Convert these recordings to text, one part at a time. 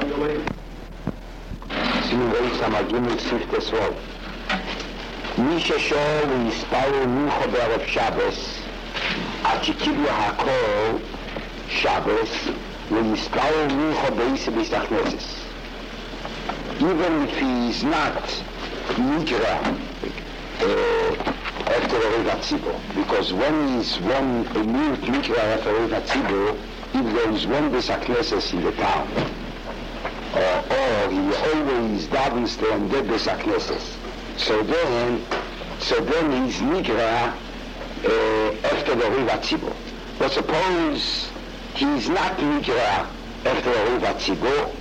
שימו רואה המגיעים לספת הסרוב. מי ששור ויספרו מלכו בערב שבס, עד שקיבלו הכל שבס, ויספרו מלכו בעיסה בסכנסס. Even if he is not Nigra after Orev Hatzibur, because when he is one a new Nigra after Orev Hatzibur, if there is one Besakneses in the town, or he always davens there and dead Besakneses, so then he is Nigra after the Orev Hatzibur. But suppose he is not Nigra after Orev Hatzibur,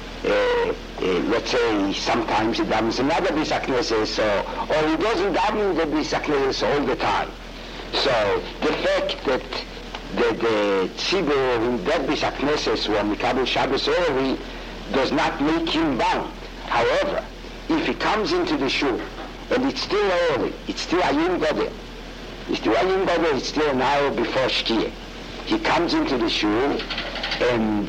let's say sometimes he davens another Bisakneses, or he doesn't daven the Bisakneses all the time. So the fact that the Tzibur in that Bisakneses were Mikabel Shabbos early does not make him bound. However, if he comes into the shul and it's still early, it's still Ayim Gadol, it's still an hour before Shkia, he comes into the shul and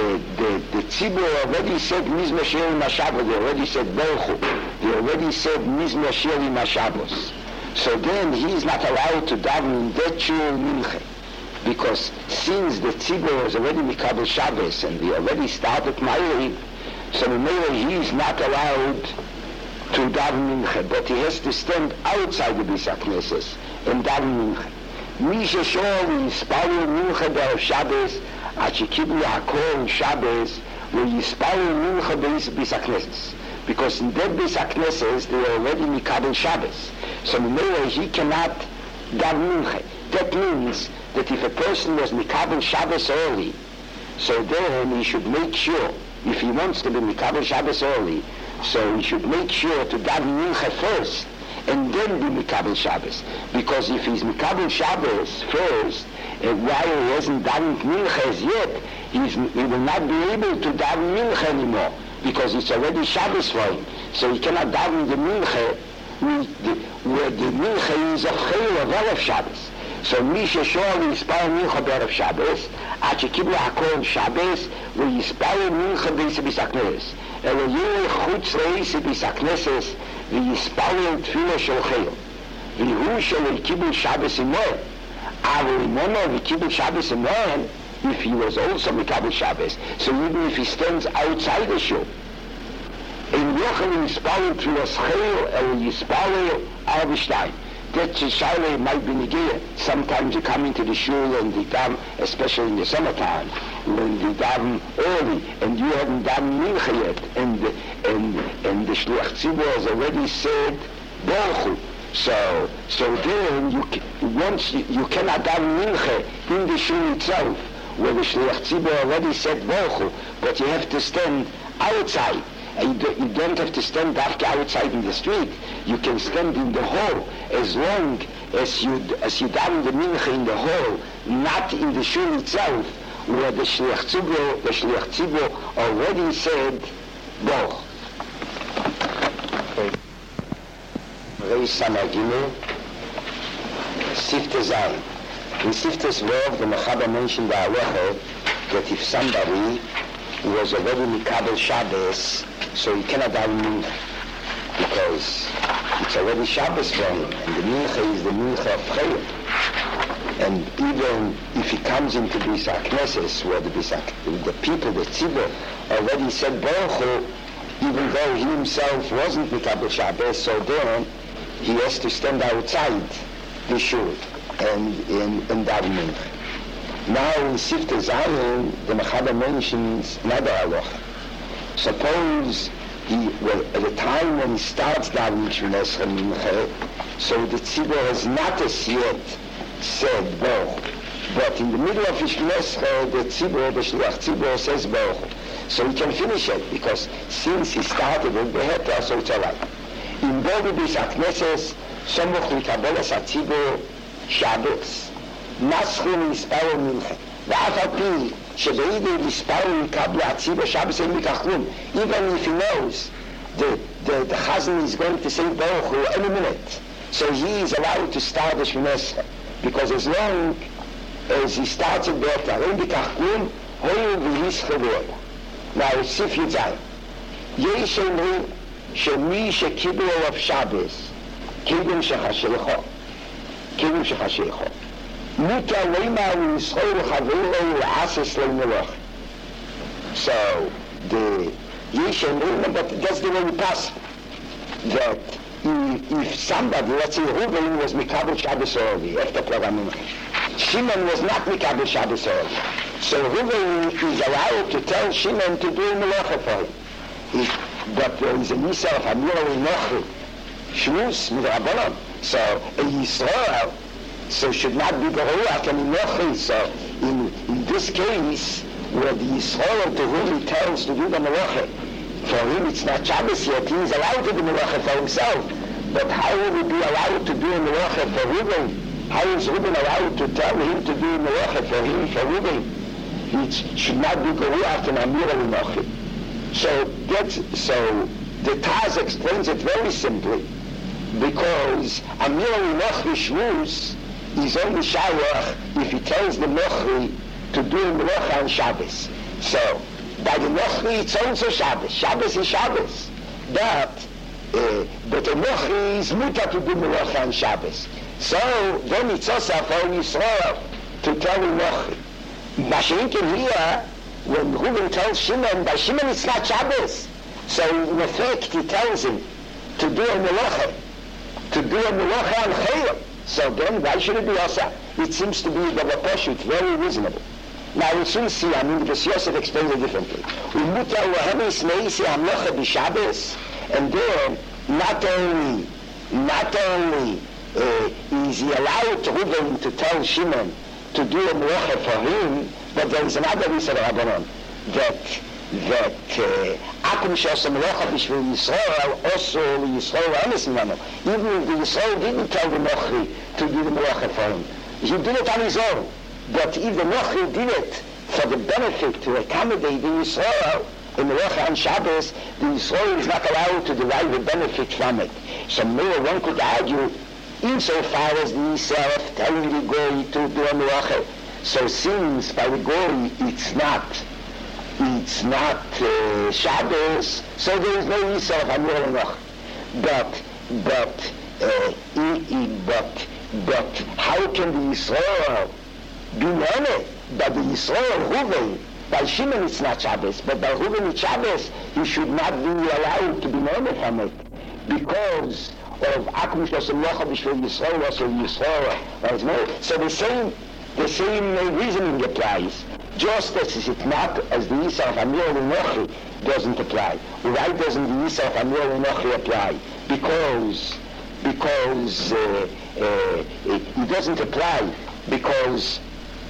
the Tzibur already said Mizmor Shirim HaShabbos, they already said Baruch Hu, they already said Mizmor Shirim HaShabbos. So then he is not allowed to daven in that shul Mincha, because since the Tzibur was already Mikabel Shabbos and they already started Ma'ariv, so he is not allowed to daven Mincha, but he has to stand outside the Beis HaKnesses and daven Mincha. מי ששור ויספרו מלכה בערב שבס עד שקיבלו הכל שבס ויספרו מלכה בביס הכנסת. Because in that Beis HaKnesses they were already Mikabel Shabbos. So he cannot daven Mincha. That means that if a person was Mikabel Shabbos early, so then he should make sure, if he wants to be Mikabel Shabbos early, so he should make sure to daven Mincha first, and then be Mikabel Shabbos. Because if he's Mikabel Shabbos first, while he hasn't davened Mincha as yet, he will not be able to daven Mincha anymore, because it's already Shabbos for him. So he cannot daven the Mincha where the Mincha is of Chayil of Erev Shabbos. So מי ששור ויספר מלכה בערב שבס, עד שקיבלו הכל שבס, ויספר מלכה בביס HaKnesses. אלא ילך חוץ לביס HaKnesses, ויספר תפילה של חיל. והוא שלא קיבל שבס עמהם. אבל אימונו וקיבל שבס עמהם, if he was also מקבל שבס, so even if he stands outside the shul, אין יוכל ויספר תפילה חיל, אלא יספר ארבע שתיים. That's a shaila might be negaya. Sometimes you come into the shul and they daven, especially in the summertime, when they daven early and you haven't daven mincha yet, and the shliach tzibur has already said Baruch Hu. So then once you cannot daven mincha in the shul itself, where the shliach tzibur already said Baruch Hu, but you have to stand outside. You don't have to stand outside in the street. You can stand in the hall as long as you daven the mincha in the hall, not in the shul itself, where the shliach tzibur already said Baruch. Reis Samaginu, Sifte Zayin. In Sifte's Rov, the Mechaber mentioned the halacha that if somebody was already Mikabel Shabbos, so he cannot daven mincha, because it's already Shabbos for him, and the mincha is the mincha of Chayil. And even if he comes into Beis HaKnesses, where the people, the Tzibur, already said Baruch Hu, even though he himself wasn't Mikabel Shabbos, so then he has to stand outside the shul and daven mincha. Now in Sifte Zayin, the Mechaber mentions another halacha. Suppose at the time when he starts davening Shmones Mincha, so the Tzibur has not as yet said Baruch, but in the middle of Shmones the Tzibur, the Shliach Tzibur says Baruch, so he can finish it, because since he started it, beheta, so it's alright. In Bodi Beis HaKnesses, Somuch Mikabelas HaTzibur Shabbos, Naschin Yisparu Mincha, ואף על פי שבעידי מספר מקבלי הציבור שבס אין מכחלום, even if he knows the Chazan is going to say Baruch Hu any minute, so he is allowed to start the Shmones, because as long as he starts it better, אין בכחלום, הואיל והיס חבורה. Now, Sif Yitzayim. Yesh אומרים שמי שקיבלו עליו שבס, קיבלו שחשייכו. קיבלו שחשייכו. מותר לימה לישראל וחברו לעשס למלוך. So, Yesh אומרים, but that's the way we pass. That if somebody, let's say Reuven was Mikabel Shabbos already, after Programming, Shimon was not Mikabel Shabbos already. So Reuven is allowed to tell Shimon to do Melacha for him. But there is a Nisa of Amira Nochi, Shmus, Midrabanan. So a Yisrael, so should not be Beruach and Nochi. So in this case, where the Yisrael to whom he tells to do the Melacha, for him it's not Shabbos yet, he is allowed to do Melacha for himself. But how will he be allowed to do Melacha for Reuven? How is Reuven allowed to tell him to do Melacha for him, for Reuven? It should not be Beruach and Amira Nochi. So the Taz explains it very simply, because Amir Nochri Shvus is only Shawach if he tells the Nochri to do Melacha on Shabbos. So by the Nochri it's also Shabbos. Shabbos is Shabbos. But the Nochri is mutar to do Melacha on Shabbos. So then it's also for Yisrael to tell the Nochri. Mashinkin here, when Reuven tells Shimon, by Shimon it's not Shabbos. So in effect he tells him to do a melacha, on Chayim. So then why should it be also? It seems to be the Pashut, very reasonable. Now we'll soon see, the Yosef explains it differently. And then not only is he allowed Reuven to tell Shimon to do a melacha for him, but there is another reason that Akum Shosam Melacha Bishvil Yisrael also Yisrael Emes Mimano. Even if the Yisrael didn't tell the Nochri to do the Melacha for him, he did it on his own. But if the Nochri did it for the benefit to accommodate the Yisrael in Melacha on Shabbos, the Yisrael is not allowed to derive the benefit from it. So maybe one could argue, insofar as the Yisrael telling the Goy to do a Melacha. So since by the Goy it's not Shabbos, so there is no Yisrael of Amir Enoch. But how can the Yisrael be known? But the Yisrael Reuven, by Shimon it's not Shabbos, but by Reuven it's Shabbos, he should not be allowed to be known from it, because of Akum Shosem Locha B'Shvil Yisrael, also Yisrael. So the same reasoning applies. Just as it not as the Yisrael of Amir Nochi doesn't apply. Why doesn't the Yisrael of Amir Nochi apply? Because it doesn't apply because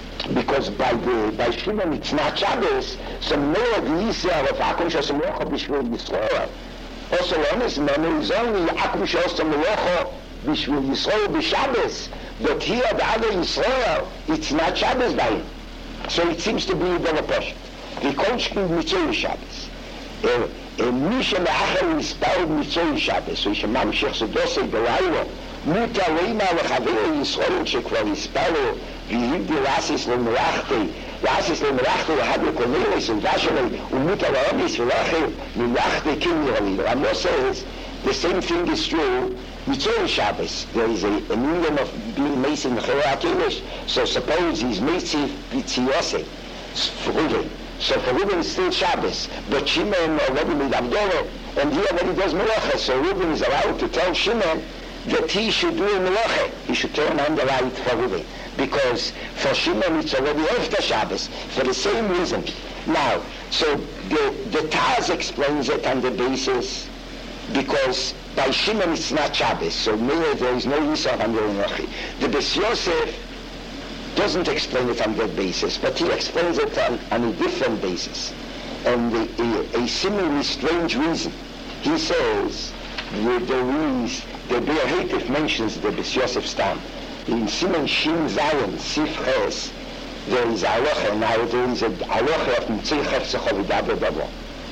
by Shimon it's not Shabbos, so more the Yisrael of Akum Shosem Locha B'Shvil Yisrael. Also, honest man is only Akum Shosem Locha B'Shvil Yisrael B'Shabbos, but here the other Yisrael it's not Shabbos by him. So it seems to be a double portion. The Kolchkin Mitzvah Shabbos. Misha Me'achel Yispal Mitzvah Shabbos. So Yishem Mamshech Zedosei Belaylo. Muta Leima Lechaveru Yisrael Shekvar Yispalo. V'yibdi Lasis Le'Merachti. Lasis Le'Merachti L'Hadle Konelis and Vashalei. Umuta La'omis V'Lachel L'Merachti Kim Yiralil. Rambam says the same thing is true. Mitzvah Shabbos, there is a medium of being Mason Mecherat English. So suppose he's Mason Vitziose for Reuven. So for Reuven it's still Shabbos, but Shimon already made Avdorah, and he already does Melacha. So Reuven is allowed to tell Shimon that he should do a Melacha. He should turn on the light for Reuven, because for Shimon it's already after Shabbos for the same reason. Now, so the Taz explains it on the basis because by Shimon it's not Shabbos, so there is no Yisrael of Amir Nochi. The Beis Yosef doesn't explain it on that basis, but he explains it on a different basis, and a similarly strange reason. He says the Be'er Hetif mentions the Beis Yosef Stam. In Simon Shin Zayin, Sif Ches, there is a halacha. Now there is a halacha of Mitzvah Chefzeh Chovidah B'Davo.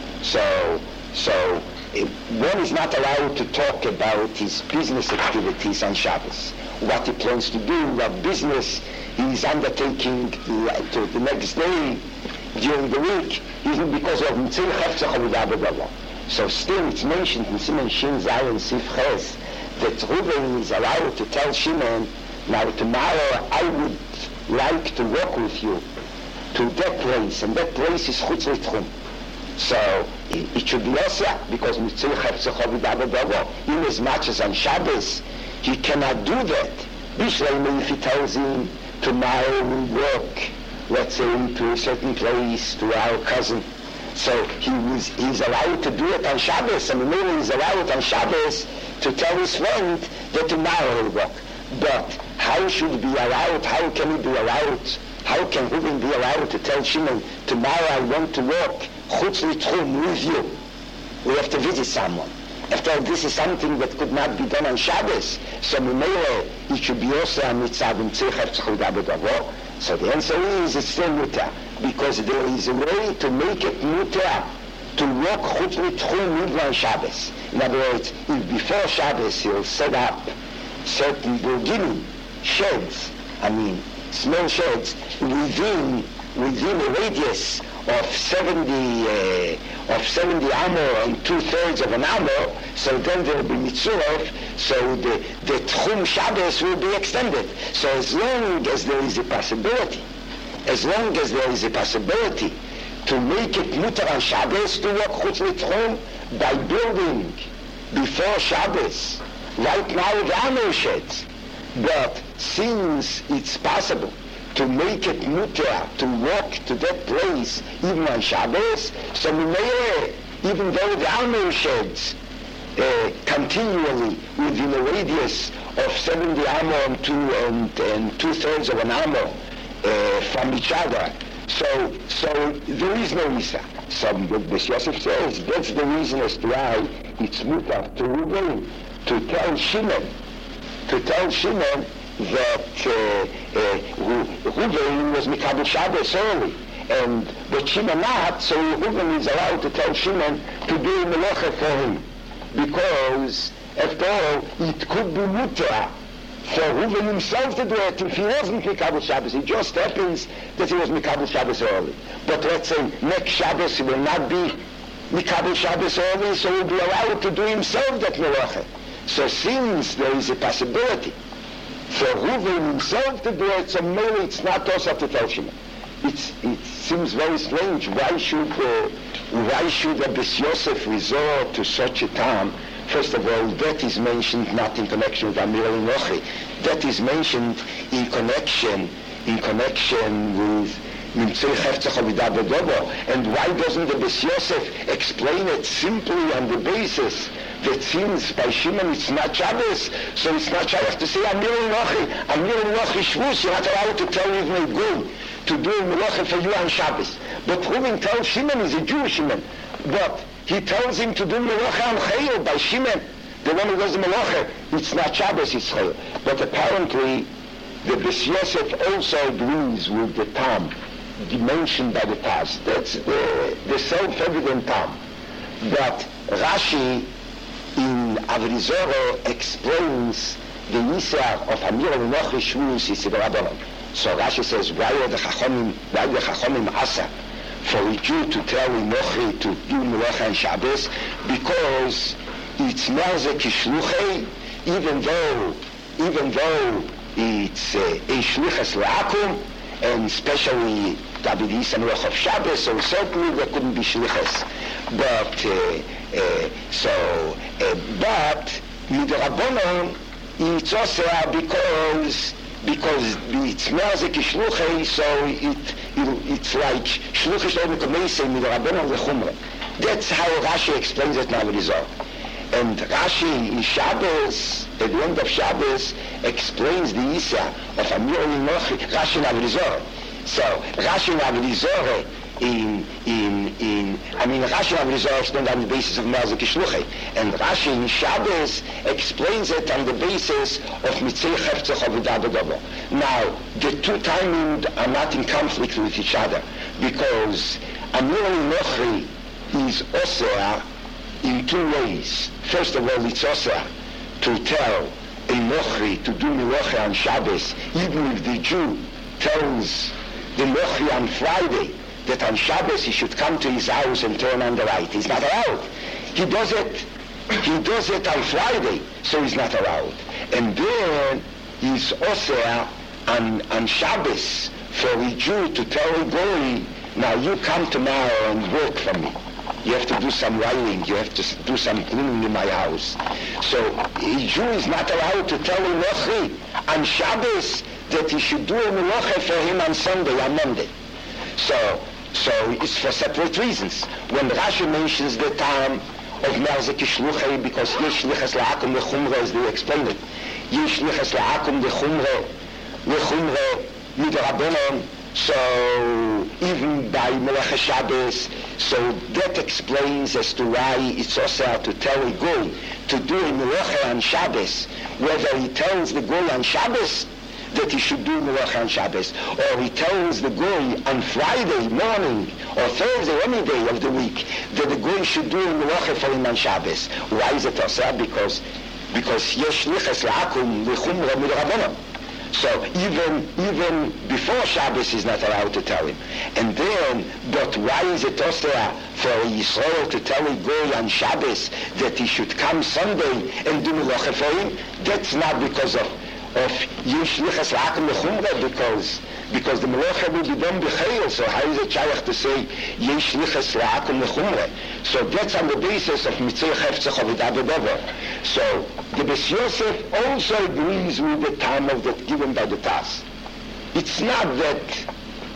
So one is not allowed to talk about his business activities on Shabbos, what he plans to do, what business he is undertaking to the next day. during the week, even because of Mitzil Chefzach Avodah B'Dava. So still it's mentioned in Siman Shin Zayin Sif Ches that Reuven is allowed to tell Shimon, now tomorrow I would like to walk with you to that place, and that place is Chutz L'Tchum. So it should be also because Mitzil Chefzach Avodah B'Dava, in as much as on Shabbos, he cannot do that. Bishleim, if he tells him, tomorrow we'll walk, let's say, to a certain place, to our cousin. So he's allowed to do it on Shabbos, and maybe he's allowed on Shabbos to tell his friend that tomorrow he'll walk. But how should he be allowed, how can he be allowed, how can Reuven be allowed to tell Shimon, tomorrow I want to walk, Chutz L'Tchum, with you. We have to visit someone. After all, this is something that could not be done on Shabbos. So Mimele, it should be also a mitzvah Mitzil Chefzach Avodah B'Dava. So the answer is it's still mutar, because there is a way to make it mutar to walk Chutz L'Tchum even on Shabbos. In other words, if before Shabbos he'll set up certain beginning sheds, small sheds within a radius of 70 amor and 2/3 of an amor, so then there will be mitzvah, so the Tchum Shabbos will be extended. So as long as there is a possibility to make it mutar on Shabbos to walk Chutz L'Tchum by building before Shabbos, right now the amor sheds, but since it's possible to make it mutar, to walk to that place even on Shabbos, so even though the Amor sheds continually within a radius of 70 Amor and 2/3 of an Amor from each other, so there is no Isa. So Beis Yosef says that's the reason as to why it's mutar to Reuven to tell Shimon that Reuven was Mikabel Shabbos early, but Shimon not, so Reuven is allowed to tell Shimon to do melacha for him, because after all, it could be mutar for Reuven himself to do it if he wasn't Mikabel Shabbos. It just happens that he was Mikabel Shabbos early. But let's say next Shabbos he will not be Mikabel Shabbos early, so he will be allowed to do himself that melacha. So since there is a possibility for Reuven himself to do it, so maybe it's not also to tell Shimon. It seems very strange. Why should a Beis Yosef resort to such a time? First of all, that is mentioned not in connection with Amir Nochi. That is mentioned in connection with Mitzil Chefzach Avodah B'Dava. And why doesn't the Beis Yosef explain it simply on the basis that since by Shimon it's not Shabbos, so it's not Shabbos to say Amir Nochi Shvus, you're not allowed to tell even a good to do melacha for you on Shabbos. But Reuven tells Shimon, he's a Jewish Shimon, but he tells him to do melacha on Chayil by Shimon. The one who does the melacha, it's not Shabbos, it's Chayil. But apparently, the Beis Yosef also agrees with the Tam, mentioned by the Taz. That's the self-evident Tam. But Rashi in Avodah Zarah explains the Nisach of Amir Nochi Shvus is the Rabbanon. So Rashi says, why the Chachamim asa for a Jew to tell Nochi to do melacha on Shabbos? Because it's Nazek Shluchei, even though it's a Shluchas La'akum, and especially David Yisrael Melech of Shabbos, so certainly there couldn't be Shluchas. But Midrabanon it's also because it's Nazek Shluchei, so it's like Shluchei Shlomo Kameisei Midrabanon Lechumra. That's how Rashi explains it now with his own. And Rashi in Shabbos, at the end of Shabbos, explains the Isa of Amir Nochi, Rashi in Avodah Zarah. So Rashi in Avodah Zarah Rashi in Avodah Zarah explained on the basis of Nazek Shluchei, and Rashi in Shabbos explains it on the basis of Mitzil Chefzach Avodah B'Dava. Now, the two timings are not in conflict with each other, because Amir Nochi is Oseh in two ways. First of all, it's Oseh to tell a Nochi to do Melacha on Shabbos, even if the Jew tells the Nochi on Friday that on Shabbos he should come to his house and turn on the light. He's not allowed. He does it on Friday, so he's not allowed. And then he's also on Shabbos for a Jew to tell a boy, now you come tomorrow and work for me. You have to do some wiring, you have to do some cleaning in my house. So a Jew is not allowed to tell a Nochi on Shabbos that he should do a melacha for him on Sunday, on Monday. So it's for separate reasons. When Rashi mentions the time of Merzik Shluchei, because Yesh Lichas La'akum Lechumre, as they explain it, Yesh Lichas La'akum Lechumre Midrabanon, so even by Melacha Shabbos, so that explains as to why it's also to tell a Goy to do a Melacha on Shabbos, whether he tells the Goy on Shabbos that he should do Melacha on Shabbos, or he tells the Goy on Friday morning, or Thursday, any day of the week, that the Goy should do Melacha for him on Shabbos. Why is it also? Because Yesh Lichas La'akum Lechumra Midrabanon. So even before Shabbos he's not allowed to tell him. And then, but why is it also for Yisrael to tell a Goy on Shabbos that he should come Sunday and do Melacha for him? That's not because of Yesh Lichas La'akum Lechumra, because the Melacha will be done b'chayil. So how is it shaykh to say Yesh Lichas La'akum Lechumra? So that's on the basis of Mitzvah Heftzach of Adabadover. So the Beis Yosef also agrees with the time of that given by the Taz. It's not that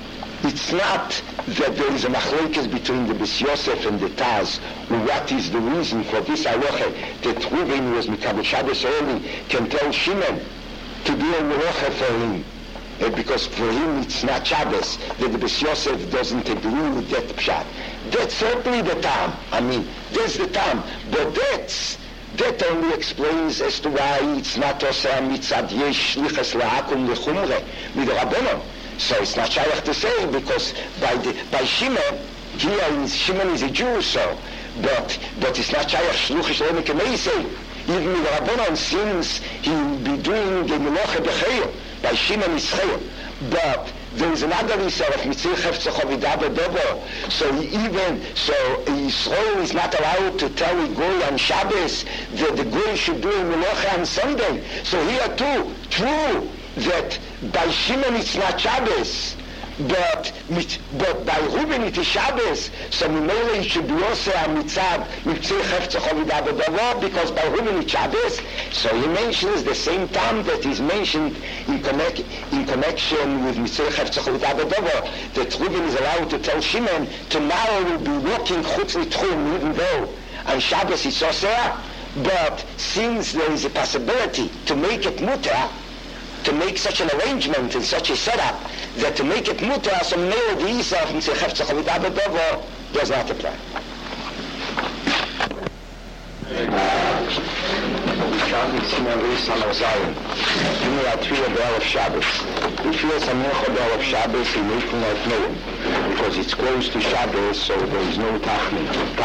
there is a machlokes between the Beis Yosef and the Taz. What is the reason for this halacha that Reuven was Mikabel Shabbos early can tell Shimon to do a melacha for him? Because for him it's not Shabbos, that the Beis Yosef doesn't agree with that pshat. That's certainly the time. I mean, that's the time. But that only explains as to why it's not also mitzad yesh lichas la'akum lechumre midrabanon. So it's not shaykh to say, because by Shimon, here Shimon is a Jew, so, but it's not shaykh shluchish le'emek emeisei. Even midrabanon, since he will be doing the melacha b'chayil, by Shimon is chayil. But there is another Isser of Mitzvah Heftzach of Adabadover. So Yisrael is not allowed to tell a Goy on Shabbos that the Goy should do a Melacha on Sunday. So here too, true that by Shimon it's not Shabbos, but by Reuben it is Shabbos. So Mimele it should be also a Mitzvah Heftzach of Adabadover, because by Reuben it's Shabbos. So he mentions the same time that is mentioned in connection with Mitzvah Heftzach of Adabadover, that Reuben is allowed to tell Shimon, tomorrow we'll be walking Chutz L'Tchum, even though on Shabbos it's also. But since there is a possibility to make it mutar, to make such an arrangement and such a setup, that to make it mutar, so no, the Isa of Mitzvah Heftzach of Adabadover does not apply. Because it's close to Shabbos, so there is no tachmin.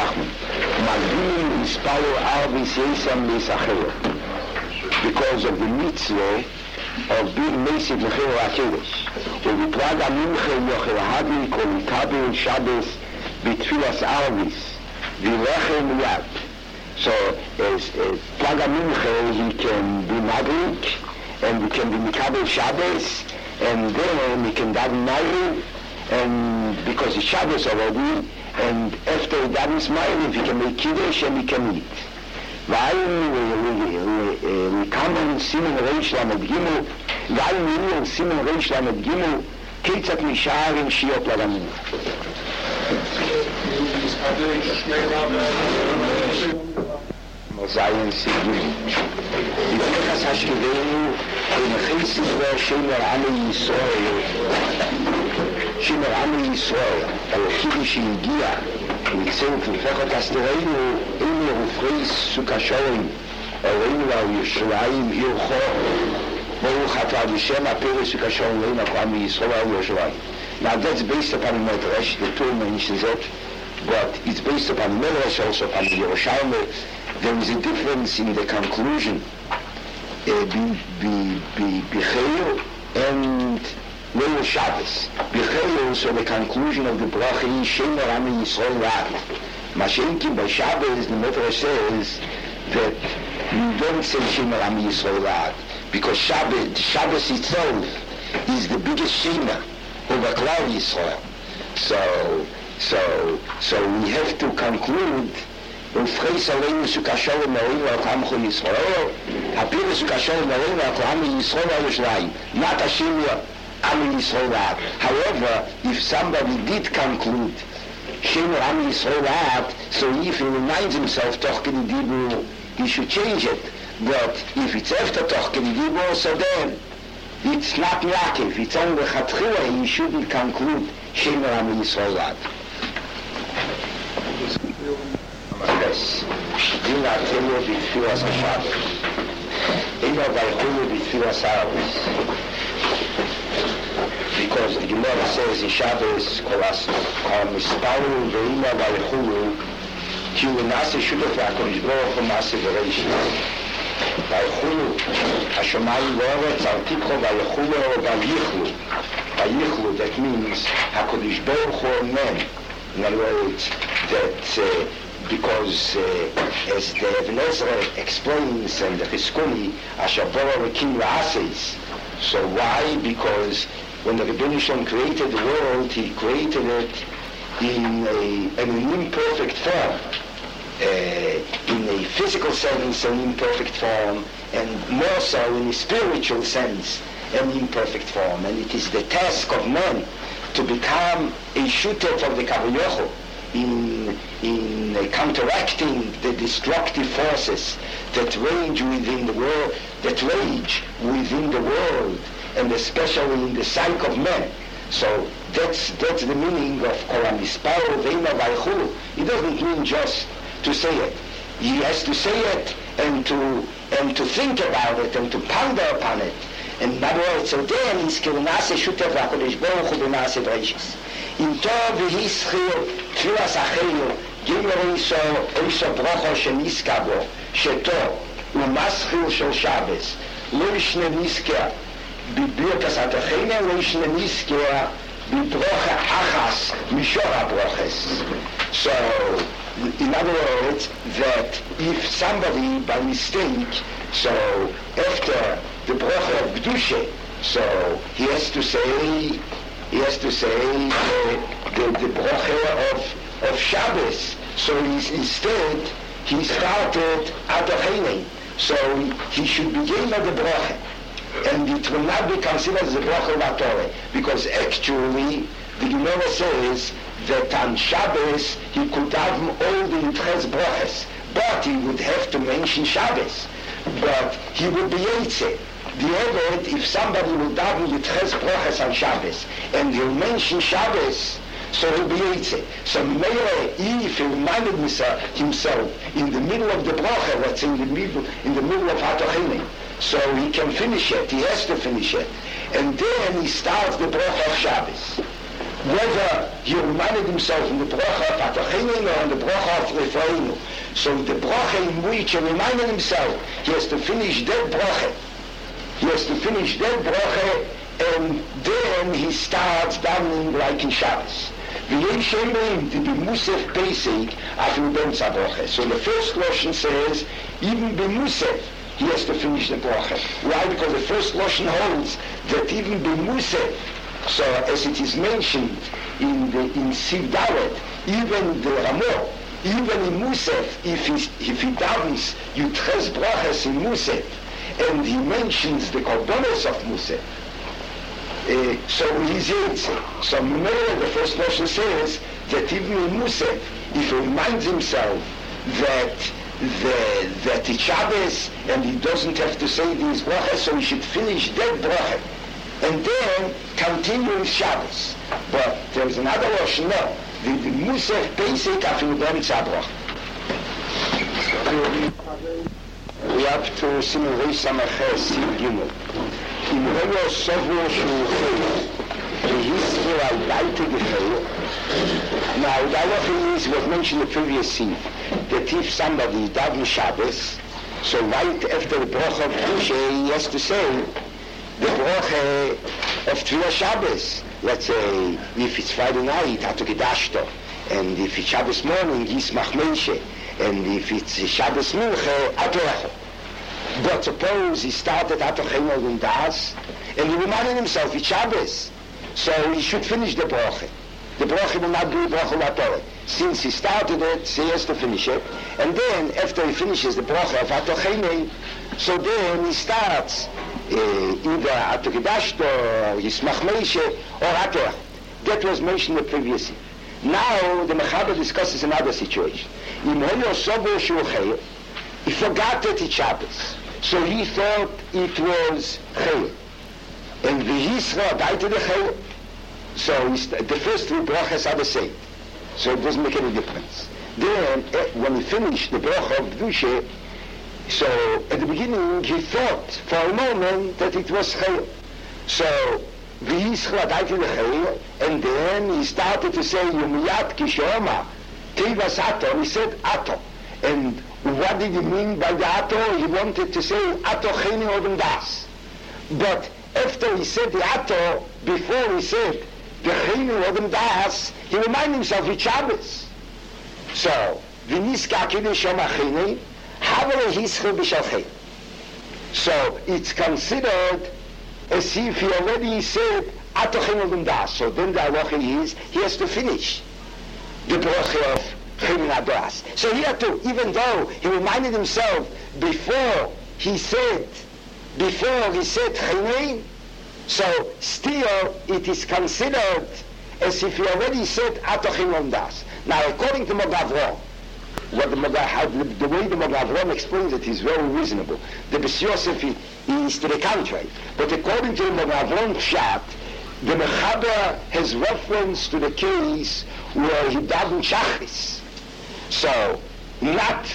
Because of the mitzvah of being Meisiv L'chil HaKedesh. ובפלג המינכה יוכל ההדליק או לקבל Shabbos בתפילת ערביס וילכם מיד. So as Plag HaMincha, he can be madlik, and he can be Mikabel Shabbos, and then he can daven Ma'ariv, and because it's Shabbos already, and after he davens Ma'ariv, he can make Kiddush and he can eat. we come on Simen Reish Lamed Gimel, ואין on Simen Reish Lamed Gimel, כיצד נשאר עם שיות לרמים. מוזיין סיגים. יפתח השכבנו, ונכי ספרי שמר עמי ישראל, שמר עמי ישראל, הלכיבי שהגיע, מצוות לפחות אסתרנו, אין ירופרי סוכשורים, אורינו על ירושלים עיר חור, ברוך אתה בשם הפרס סוכשורים, אין הכל מישראל על ירושלים. Now that's based upon the Medrash, the two mentions it, but it's based upon the Medrash, also upon the Yerushalmi. There is a difference in the conclusion, B'cheir and Leil Shabbos. B'chayil, so the conclusion of the bracha is Shemer Ami Yisrael Rad. Mashenki by Shabbos, the Midrash says that you don't say Shemer Ami Yisrael Rad, because Shabbos itself is the biggest Shemer over Klal Yisrael. So we have to conclude ופרייס עלינו שוקשר למורים ועקו ישראל, הפירש שוקשר למורים ועקו ישראל הירושלים, not a Shemir Ami Yisrael Rad. However, if somebody did conclude Shemir Ami Yisrael Rad, so if he reminds himself Toch Kedi Dibur, he should change it. But if it's after Toch Kedi Dibur, so then it's not Yaakov, it's only Chatchila, he shouldn't conclude Shemir Ami Yisrael Rad. Yes. Dina Telu B'Tfilas HaShabbos. Ina Vaychulu B'Tfilas HaShabbos. Because the Gemara says in Shabbos, Kol Mispalu Ve'ina Vaychulu, Ki U'Nase Shutef HaKadosh Baruch Hu Ma'aseh Bereishis. Vaychulu, Hashemayim V'Oretz, Al Tikcho Vaychulu V'Yichlu. Vayichlu, that means HaKadosh Baruch Hu Amen. In other words, that because as the Ibn Ezra explains and the Chizkuni, Asher Bara Rekim La'aseis. So why? Because when the Rebbeinu Shalom created the world, he created it in an imperfect form. In a physical sense, an imperfect form, and more so in a spiritual sense, an imperfect form. And it is the task of man to become a shutef of the Kaviyachol, in counteracting the destructive forces that rage within the world, and especially in the psyche of man. So that's the meaning of Kol HaMispal Ve'ina Vaychulu. It doesn't mean just to say it. He has to say it and to think about it and to ponder upon it. And in other words, so then it's Kilnase Shutef HaKadosh Baruch Hu B'Ma'aseh Bereishis. In Tov V'Hischil Tfilas Achelu Gimer Eiso Brocho Sheniska Bo Sheto U'Maschil Shel Shabbos Lo Yishne Niskea B'Birkas Atachena Lo Yishne Niskea B'Brocha Achas Mishor HaBroches. So, in other words, that if somebody by mistake, so after the bracha of Kedusha, so he has to say the bracha of Shabbos. So instead he started Adachene. So he should begin with the bracha, and it will not be considered as the bracha of Torah, because actually the Gemara says that on Shabbos he could have all the Yitches brachas, but he would have to mention Shabbos. But he would be Yetze. The Eved, if somebody will daven Yitches brachas on Shabbos, and he'll mention Shabbos, so he'll be Yetze. So if he reminded himself in the middle of the bracha, that's in the middle of Hatochene, so he can finish it, he has to finish it. And then he starts the bracha of Shabbos. Whether he reminded himself in the bracha of Hatochene or in the bracha of Refrainu. So the bracha in which he reminded himself, he has to finish that bracha. And then he starts davening like in Shabbos. So the first Lashon says, even b'musef, he has to finish the bracha. Why? Because the first Lashon holds that even b'musef, so as it is mentioned in Siv Dalet, even the Ramah, even in Musef, if he davens Yutches brachas in Musef, and he mentions the korbanos of Musef, so he's Yetze. So the first Lashon says that even in Musef, if he reminds himself that it's Shabbos and he doesn't have to say these brachas, so he should finish that bracha and then continue with Shabbos. But there's another Lashon, no. The Musef basic afilu ben Tzabrach. We have to Siman Reis Samaches Siv Gimel. Im Relo Sovro Shulchay, the history of Daite Gefeil. Now, the other thing is, was mentioned in the previous Siv, that if somebody daven Shabbos, so right after the bracha of Kedusha, he has to say the bracha of Tefillah Shabbos. Let's say if it's Friday night, Ato Gedashto, and if it's Shabbos morning, Yismach Moshe, and if it's Shabbos Mincha, Ato Echo. But suppose he started Ato Chemel and Das, and he reminded himself it's Shabbos, so he should finish the bracha. The bracha will not be bracha Latorah. Since he started it, so he has to finish it, and then after he finishes the bracha of Ato Chemel, so then he starts either Ato Gedashto, or Yismach Moshe, or Ato Echo. That was mentioned the previous year. Now the Mechaber discusses another situation. He forgot that it's Shabbos, so he thought it was Chayil. And the Yisra died to the Chayil. So the first two brachas are the same. So it doesn't make any difference. Then, when he finished the bracha of Kedusha, so at the beginning he thought for a moment that it was Chayil. So the Yisra died to the Chayil, and then he started to say, Yumiyat Kishoma, Tevas Ato, and he said Ato. And what did he mean by the Ato? He wanted to say Ato Cheni Odem Das. But after he said the Ato, before he said the Cheni Odem Das, he reminded himself it's Shabbos. So, V'niska Kidei Shoma Cheni, Havele Hischel B'Shal Cheni. So, it's considered as if he already said Ato Cheni Odem Das. So then the halacha is, he has to finish the bracha of Cheni Das. So here too, even though he reminded himself before he said Cheni, so still it is considered as if he already said Ato Cheni Das. Now according to Magavron, the way the Magavron explains it is very reasonable. The Bes Yosef is to the contrary. But according to the Magavron Pshat, the Mechaber has reference to the case where he davened Shachris. So, not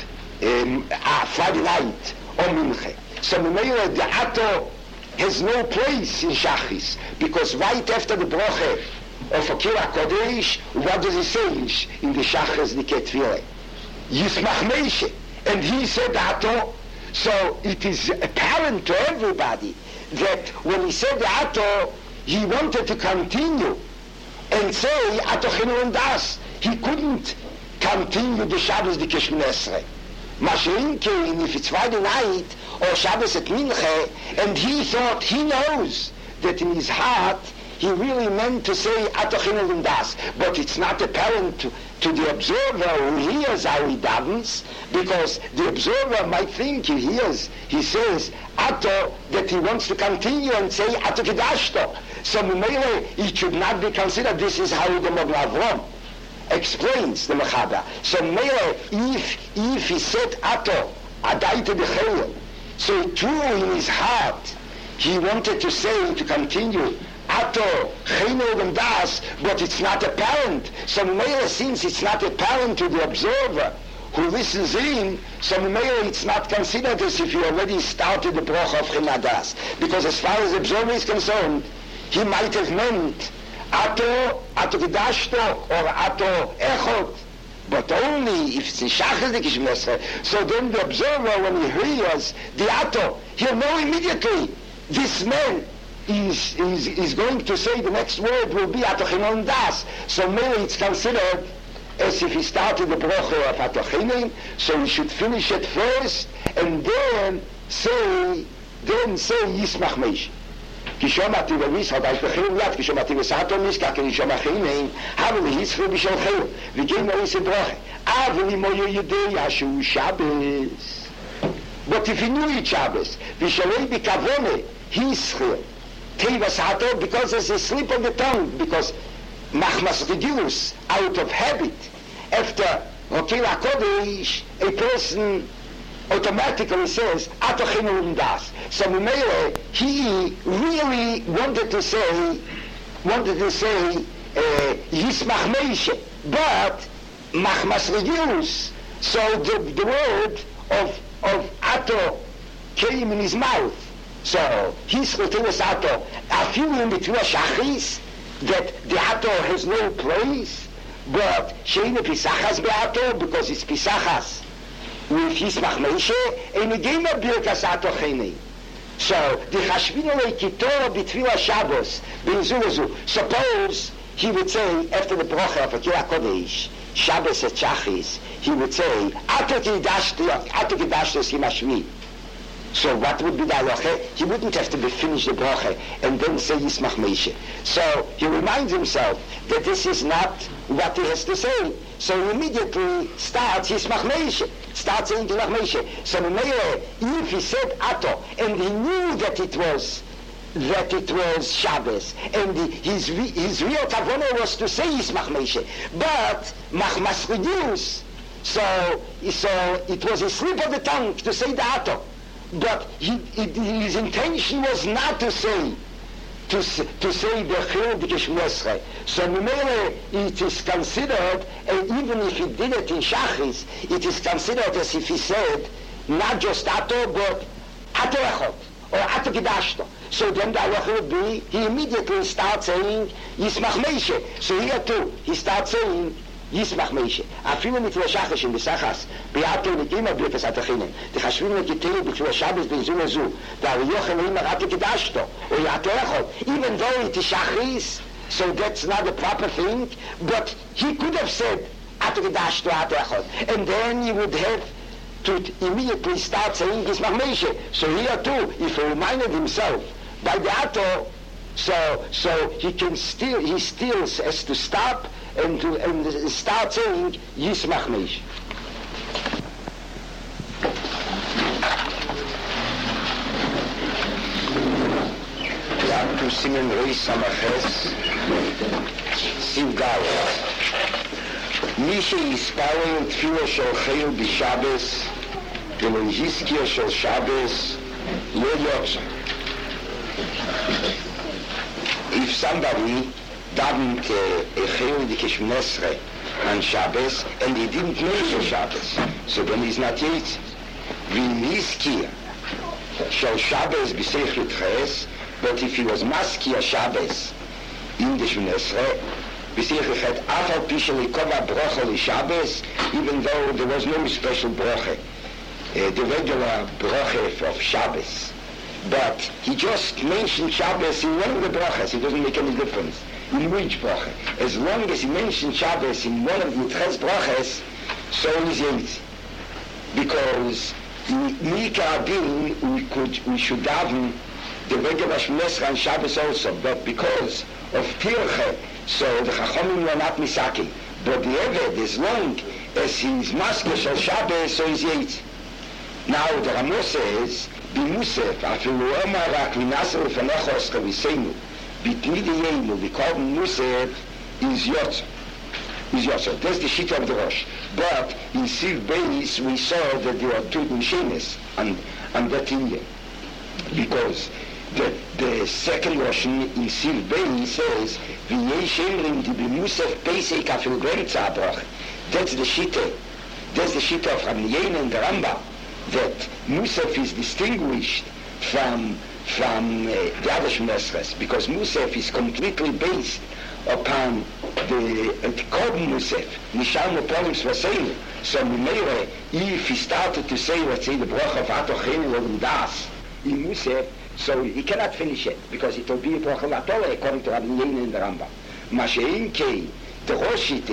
Friday night or Mincha. So, Memele, the Ato has no place in Shachris, because right after the bracha of Akira Kodesh, what does he say in the Shachris Diket Tefillah? Yismach Moshe. And he said Ato. So, it is apparent to everybody that when he said the Ato, he wanted to continue and say Ato Chenu Das. He couldn't continue the Shabbos the Kishmin Esrei. Mashirinkein, if it's Friday night or Shabbos at Mincha, and he thought, he knows that in his heart he really meant to say Ato Chenu Das, but it's not apparent to the observer who hears how he davens, because the observer might think he says Ato, that he wants to continue and say Ato Gedashto. So Memele, it should not be considered. This is how the Magavron explains the Mechaber. So Memele, if he said Ato, Adaita B'Chayil, so true in his heart, he wanted to say, to continue, Ato, Chenu Das, but it's not apparent. So Memele, since it's not apparent to the observer who listens in, so Memele, it's not considered as if he already started the bracha of Chenu Das. Because as far as the observer is concerned, he might have meant Ato Gedashto, or Ato Echot, but only if it's in Shachar the Kishmin Esrei. So then the observer, when he hears the Ato, he'll know immediately this man is going to say the next word will be Ato Chenu Das. So maybe it's considered as if he started the bracha of Ato Chenu, so he should finish it first and then say Yismach Moshe. כששומעתי במשחק, אז בחיר מיד, כששומעתי בסעתו משחק, אני שומע חינאים, אבל היסחו בשל חיר, וגם לא יעשה ברכה. אבל אם הוא יודע שהוא שבס. But if he knew it Shabbos, ושלא בכוונה, היסחו, תיבס עתו, because there's a slip of the tongue, because מחמס רגילות, out of habit, after Rokel HaKodesh, a person automatically says, Ato Chenu Das. So Memele, he really wanted to say, Yismach Moshe, but Machmas Regius, so the word of Ato came in his mouth. So, his Rotelis Ato, I feel in between Shachris, that the Ato has no place, but Sheine Pisachas Beato, because it's Pisachas, with Yismach Moshe, and again a Birkas Ato Cheni. So, the Chashvinolei Kitor B'Tfilah Shabbos, Ben Zulezu. Suppose he would say, after the Brocha of Akira Kodesh, Shabbos et Shachis, he would say, Ato Kidashtos Himashvi. So what would be the halacha? He wouldn't have to be finished the bracha and then say Yismach Meishe. So he reminds himself that this is not what he has to say. So he immediately starts Yismach Meishe, starts saying Yismach Meishe. So if he said Ato and he knew that it was Shabbos, and his real kavanah was to say Yismach Meishe, but Machmas Redus, so it was a slip of the tongue to say the Ato. But his intention was not to say the Chil B'Keshmesre. So it is considered, even if he did it in Shachris, it is considered as if he said not just Ato, but Ato Echot, or Ato Kidashto. So then the halacha would be, he immediately starts saying Yismach Meishe. So here too, he starts saying Yismach Meishe. Afilu mitzvah shachas in besachas be'ato nikima b'lefes atachinen. The chashvim nekitei b'tzvah Shabbos b'zu lezu. The ariyochen le'imar ato kidashto or yato echot. Even though it is shachris, so that's not the proper thing. But he could have said ato kidashto ato echot, and then he would have to immediately start saying Yismach Meishe. So here too, if he reminded himself by the ato, so he still has to stop and start saying Yismach Meishe. We have to sing in Reis Samaches, Siv Galet. מי שיספלל תפילה של חיל בשבס ולא יזכיר של שבס לא יוצא. If somebody davened a Chil B'Keshmesre on Shabbos and he didn't mention Shabbos, so then he's not yet. V'nizkir shel Shabbos b'Seichut Ches, but if he was maskir Shabbos in the Shemesre, b'Seichut Ches, afal pi shelikova brocha l'Shabbos, even though there was no special brocha, the regular brocha of Shabbos. But he just mentioned Shabbos in one of the brachas. It doesn't make any difference in which bracha. As long as he mentioned Shabbos in one of the Yudches brachas, so is it. Because we should daven the regular Shemesra on Shabbos also. But because of Tirche, so the Chachamim were not misaki. But the Eved, as long as he's masker shel Shabbos, so is it. Now the Ramo says, במוסף, אפילו אומר רק ונסר לפניך עסקה ויסיינו, בתמידי יינו, וכל מוסף is yotza. That's the sheet of the Rosh. But in Siv Beis we saw that there are two Mishenes on that Indian. Because the second Rosh in Siv Beis says, V'yei shemrim di b'musaf peisei kafil grenza abrach. That's the sheet. That's the sheet of Rabbi Yehuda and the Rambam. That Musaf is distinguished from the other Shemesres, because Musaf is completely based upon the Korban Musaf, Nishal Mopolim Svasenu. So Mimere, if he started to say, let's say, the Bracha of Atochenu or Das in Musaf, so he cannot finish it, because it will be a Bracha of Atolah, according to Rabbi Yehuda and the Rambam. Mashein Kei, the Roshite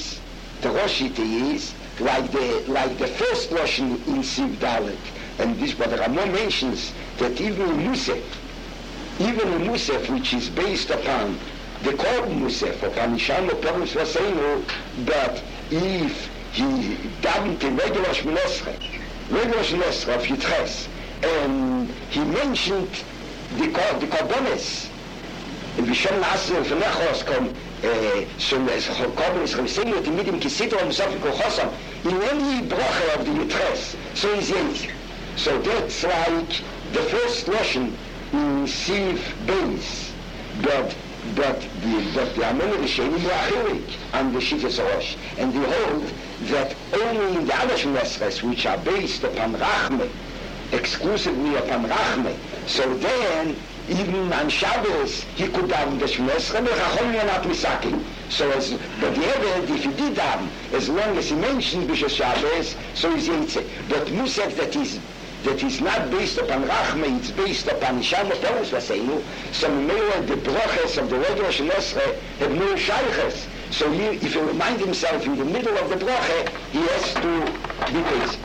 is like the first Lashon in Siv Dalet, and this, but the Ramon mentions that even in Musaf, which is based upon the Korban Musaf, upon Nisham Mopolim Svasenu, but if he davened in regular Shemesra of Yitches, and he mentioned the Korbanes, and Vishon Nasir V'nechos come, so as Korban is Chamisenu, to meet him Kisito and Musaf Kochosam, in any bracha of the Yitches, so is it. So that's like the first Lashon in Siv Beis, but the Amen Rishonim were achirik on the Shittas Rosh, and they hold that only in the other Shemesres, which are based upon Rachme, exclusively upon Rachme, so then even on Shabbos he could daven the Shemesra, and the Chachamim were not misaking. So but the Eved, if he did daven, as long as he mentioned B'Shas Shabbos, so is Yitzeh. But Musaf that is that is not based upon Rachma, it's based upon Isham Otorus Vaseinu, so Mimela, the broches of the regular Shemesre have no shayches. So if he remind himself in the middle of the broche, he has to be basic.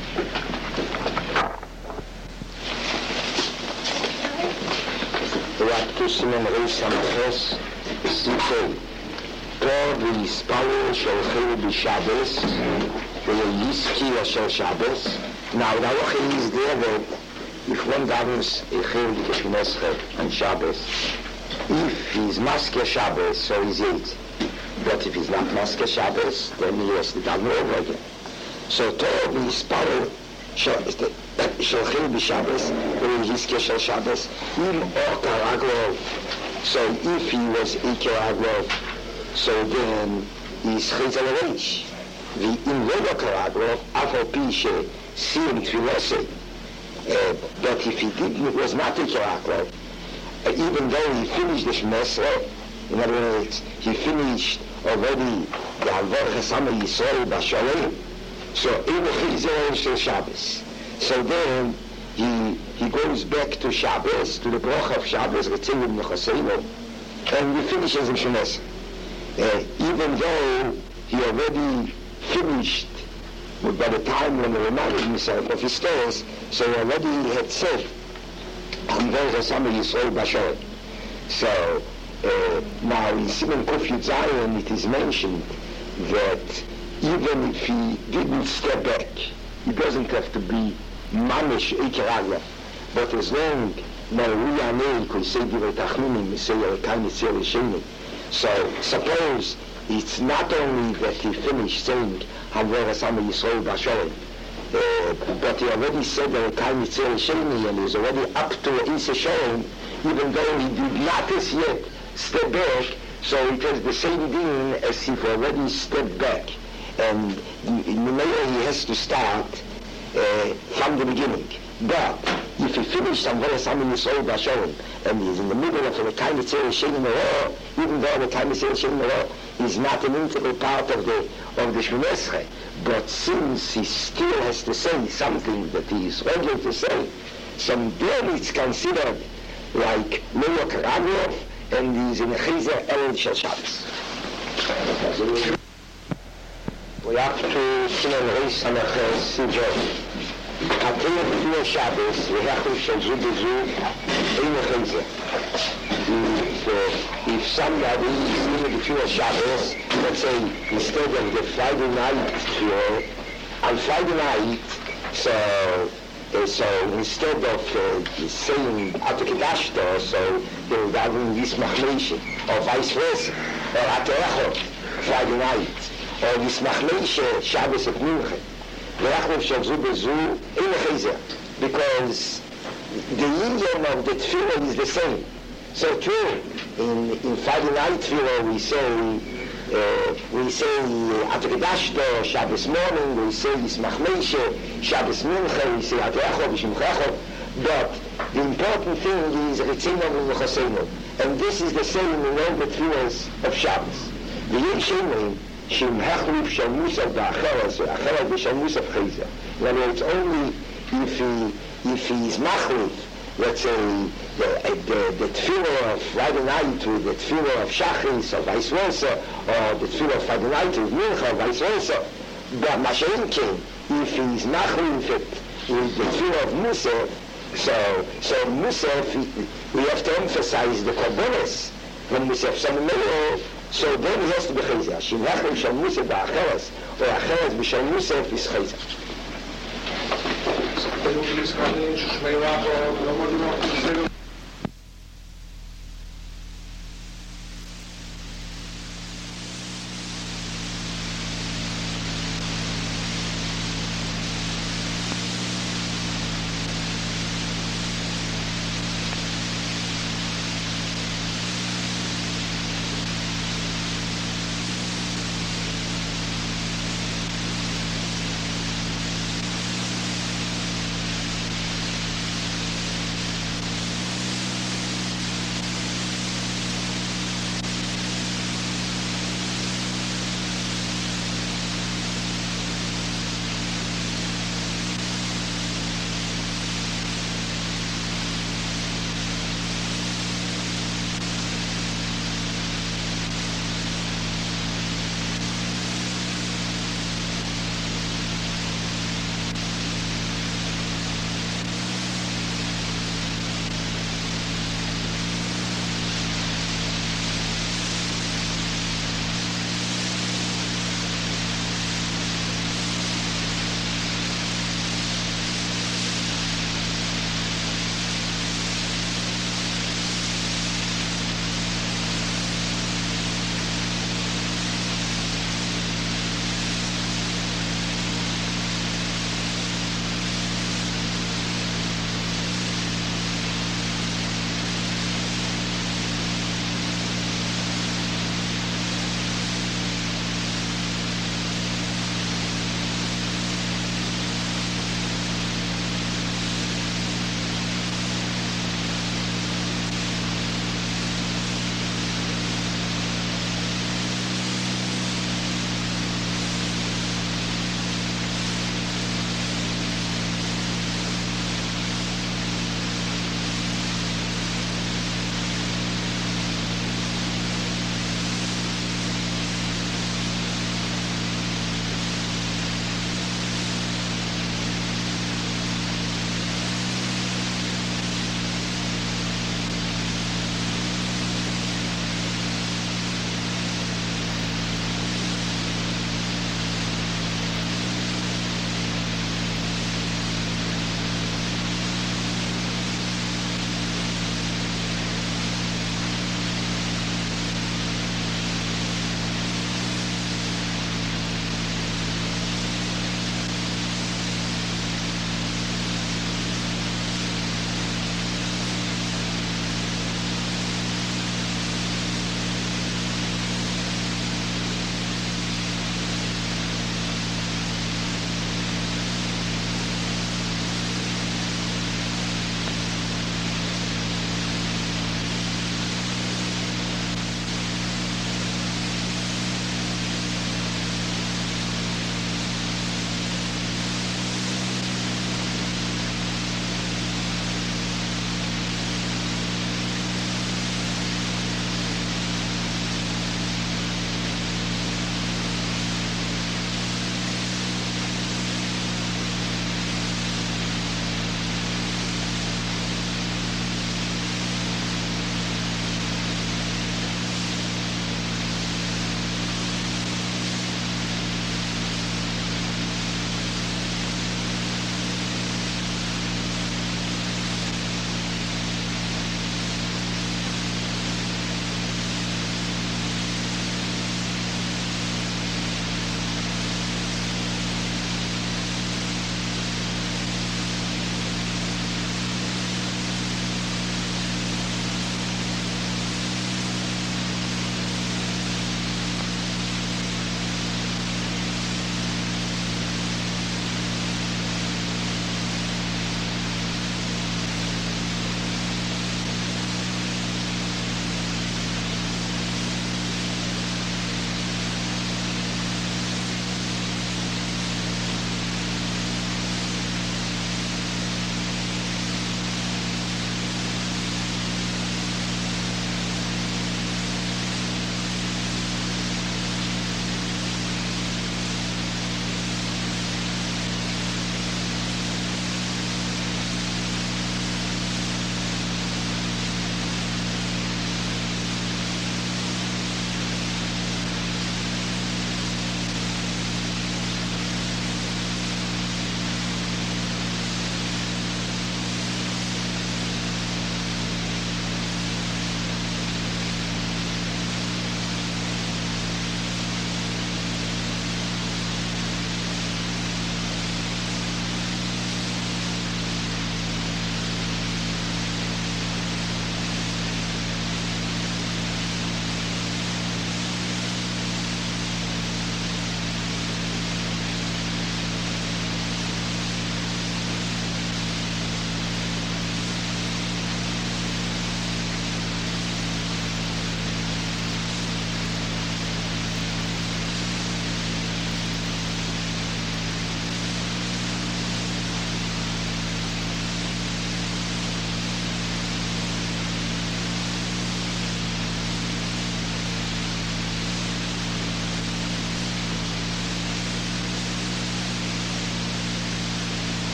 Raptusim and Reis Samachos, Sifei, Tor v'Yispalo Sholchei b'Shabbos, v'Yiski Ashel Shabbos. Now the halacha is there that if one davens Echel K'Shemesre on Shabbos, if he's Masker Shabbos, so he's eight. But if he's not Masker Shabbos, then he has to daven over again. So Tor v'Yispalo Sholchei b'Shabbos, v'Yiski Ashel Shabbos, im or Karaglov. So if he was Karaglov, so then he's Chayzel Reish. The in Velo Karaglov, Afal Pishe, Siyim Tvilose. But if he didn't, was not Karaglov, even though he finished the Shemesre, in other words, he finished already the Alvar Chasama Yisrael Bashalem, so Evo Chayzel Reish Shabbos. So then he goes back to Shabbos, to the Broch of Shabbos, Retzivim Nechoseinu, and he finishes the Shemesre. Even though he already finished, by the time when he reminded himself of his stories, so he already had said, Hamver Chasama Yisrael Bashalem. So now in Siman Kuf Yud Zayin it is mentioned that even if he didn't step back, he doesn't have to be mamish Ekeragla, but as long so suppose it's not only that he finished saying Hamver Asama Yisrael Bashalem, but he already said that Ekai Mitzvah Sheni and is already up to Isa Shalom, even though he did not as yet step back, so it has the same thing as if he already stepped back. And in the way he has to start from the beginning. But if he finished Hamver Asama Yisrael Bashalem and he's in the middle of the Ekai Mitzvah Sheni Merah, even though the Ekai Mitzvah Sheni Merah is not an integral part of the Shemesre, but since he still has to say something that he is regular to say, so then it's considered like Leo Karaglov, and he's in a Chayzer El Shel Shabbos. We have to Siman Reis Samachos Sijot. Atel B'Fil Shabbos, V'Hechel Shel Zu B'Zu, Ein Chayzer. If somebody is in the B'Fil Shabbos, let's say instead of the Friday night Tefillah, on Friday night, so instead of saying Atakidashto, so they will daven Yismach Leishe, or vice versa, or Aterachot, Friday night, or Yismach Leishe, Shabbos at Mincha. V'Rachlev Shavzu Bezu, Ein Chayzer, because the union of the Tefillah is the same. So true, in Friday night Tefillah we say Atakidashto, Shabbos morning, we say Yismach Leishe, Shabbos Mincha, we say Ateachot, V'Shimchachot, but the important thing is Retzino V'Nechoseinu, and this is the same in all the Tefillahs of Shabbos. The Yom Shemin, Shim Hechlif Shal Musaf Ba'acheres, Acheres B'Shal Musaf Chayzer. In other words, only if he is Machlif, let's say, the tefillah of Friday night with the tefillah of Shachris, or vice versa, or the tefillah of Friday night with Mincha, or vice versa. But Mashayin came, if he's Machlif with the tefillah of Musaf, so Musaf, we have to emphasize the Korbanos when Musaf, so then he has to be Chayzer. Shimachim Shal Musaf Ba'acheres, or Acheres B'Shal Musaf is Chayzer.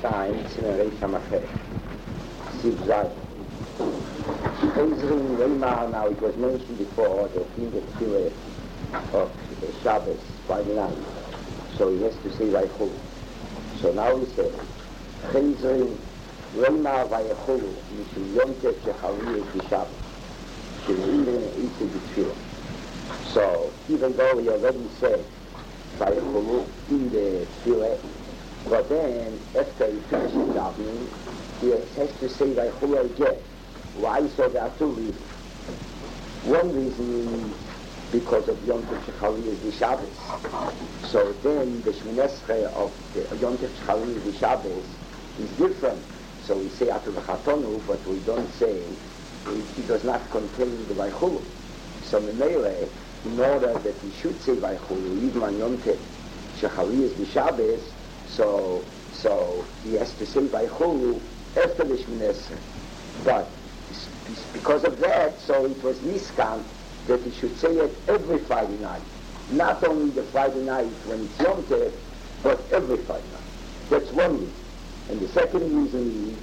Stein, Zimmerisch Hamachet. Siv Zayt. Chizrin Weimar, now it was mentioned before, the finger tefillah of Shabbos, Friday night. So he has to say Vaychulu. So now he says, Chizrin Weimar Vaychulu, Mishum Yontef Shechaliyah B'Shabbos. Shemeirin Eitzei B'Tefillah. So even though he already said Vaychulu in the tefillah, but then after he finishes davening, he has to say Vaychulu again. Why? So there are two reasons. One reason is because of Yom Tov Shechaliyah B'Shabbos. So then the Shmoneh Esrei of the Yom Tov Shechaliyah B'Shabbos is different. So we say Atu V'Chatonu, but we don't say it does not contain the Vaychulu. So Memele, in order that he should say Vaychulu, even on Yom Tov Shechaliyah B'Shabbos, so he has to say Vaychulu after the Shmoneh Esrei. But because of that, so it was niskan that he should say it every Friday night. Not only the Friday night when it's Yom Tov, but every Friday night. That's one reason. And the second reason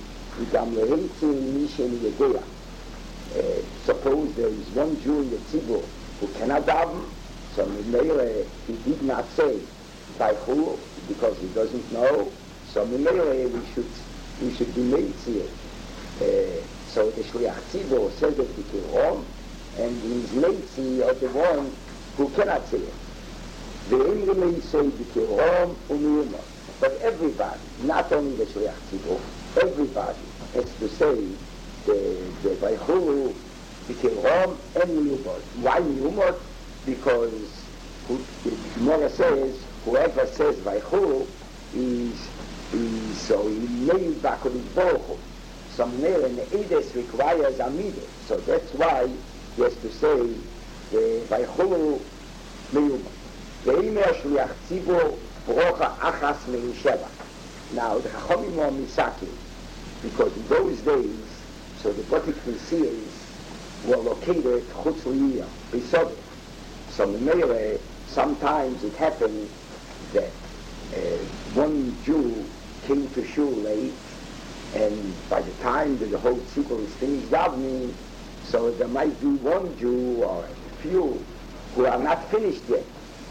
is, suppose there is one Jew in the Tzibur who cannot daven, so he did not say Vaychulu because he doesn't know, so we should be made here. So the Shliach Tzibur says it B'Kirom, and his Meitzi are the one who cannot say it. The Emre may say B'Kirom U'Miyumah. But everybody, not only the Shliach Tzibur, everybody has to say the Vaychulu B'Kirom and Miyumah. Why Miyumah? Because the Gemara says whoever says Vaychulu is so he made B'Kodesh Baruch Hu. Some male in the Eides requires Amidah. So that's why he has to say the Vaychulu Miyumah. Ve'imer Shliach Tzibur Brocha Achas Me'isheva. Now the Chachamim are Misaki, because in those days, so the Botik Nesias were located Chutz Liyah, B'Sodeh. So Memele, sometimes it happened that one Jew came to shul late, and by the time that the whole tzibur is finished davening, so there might be one Jew or a few who are not finished yet.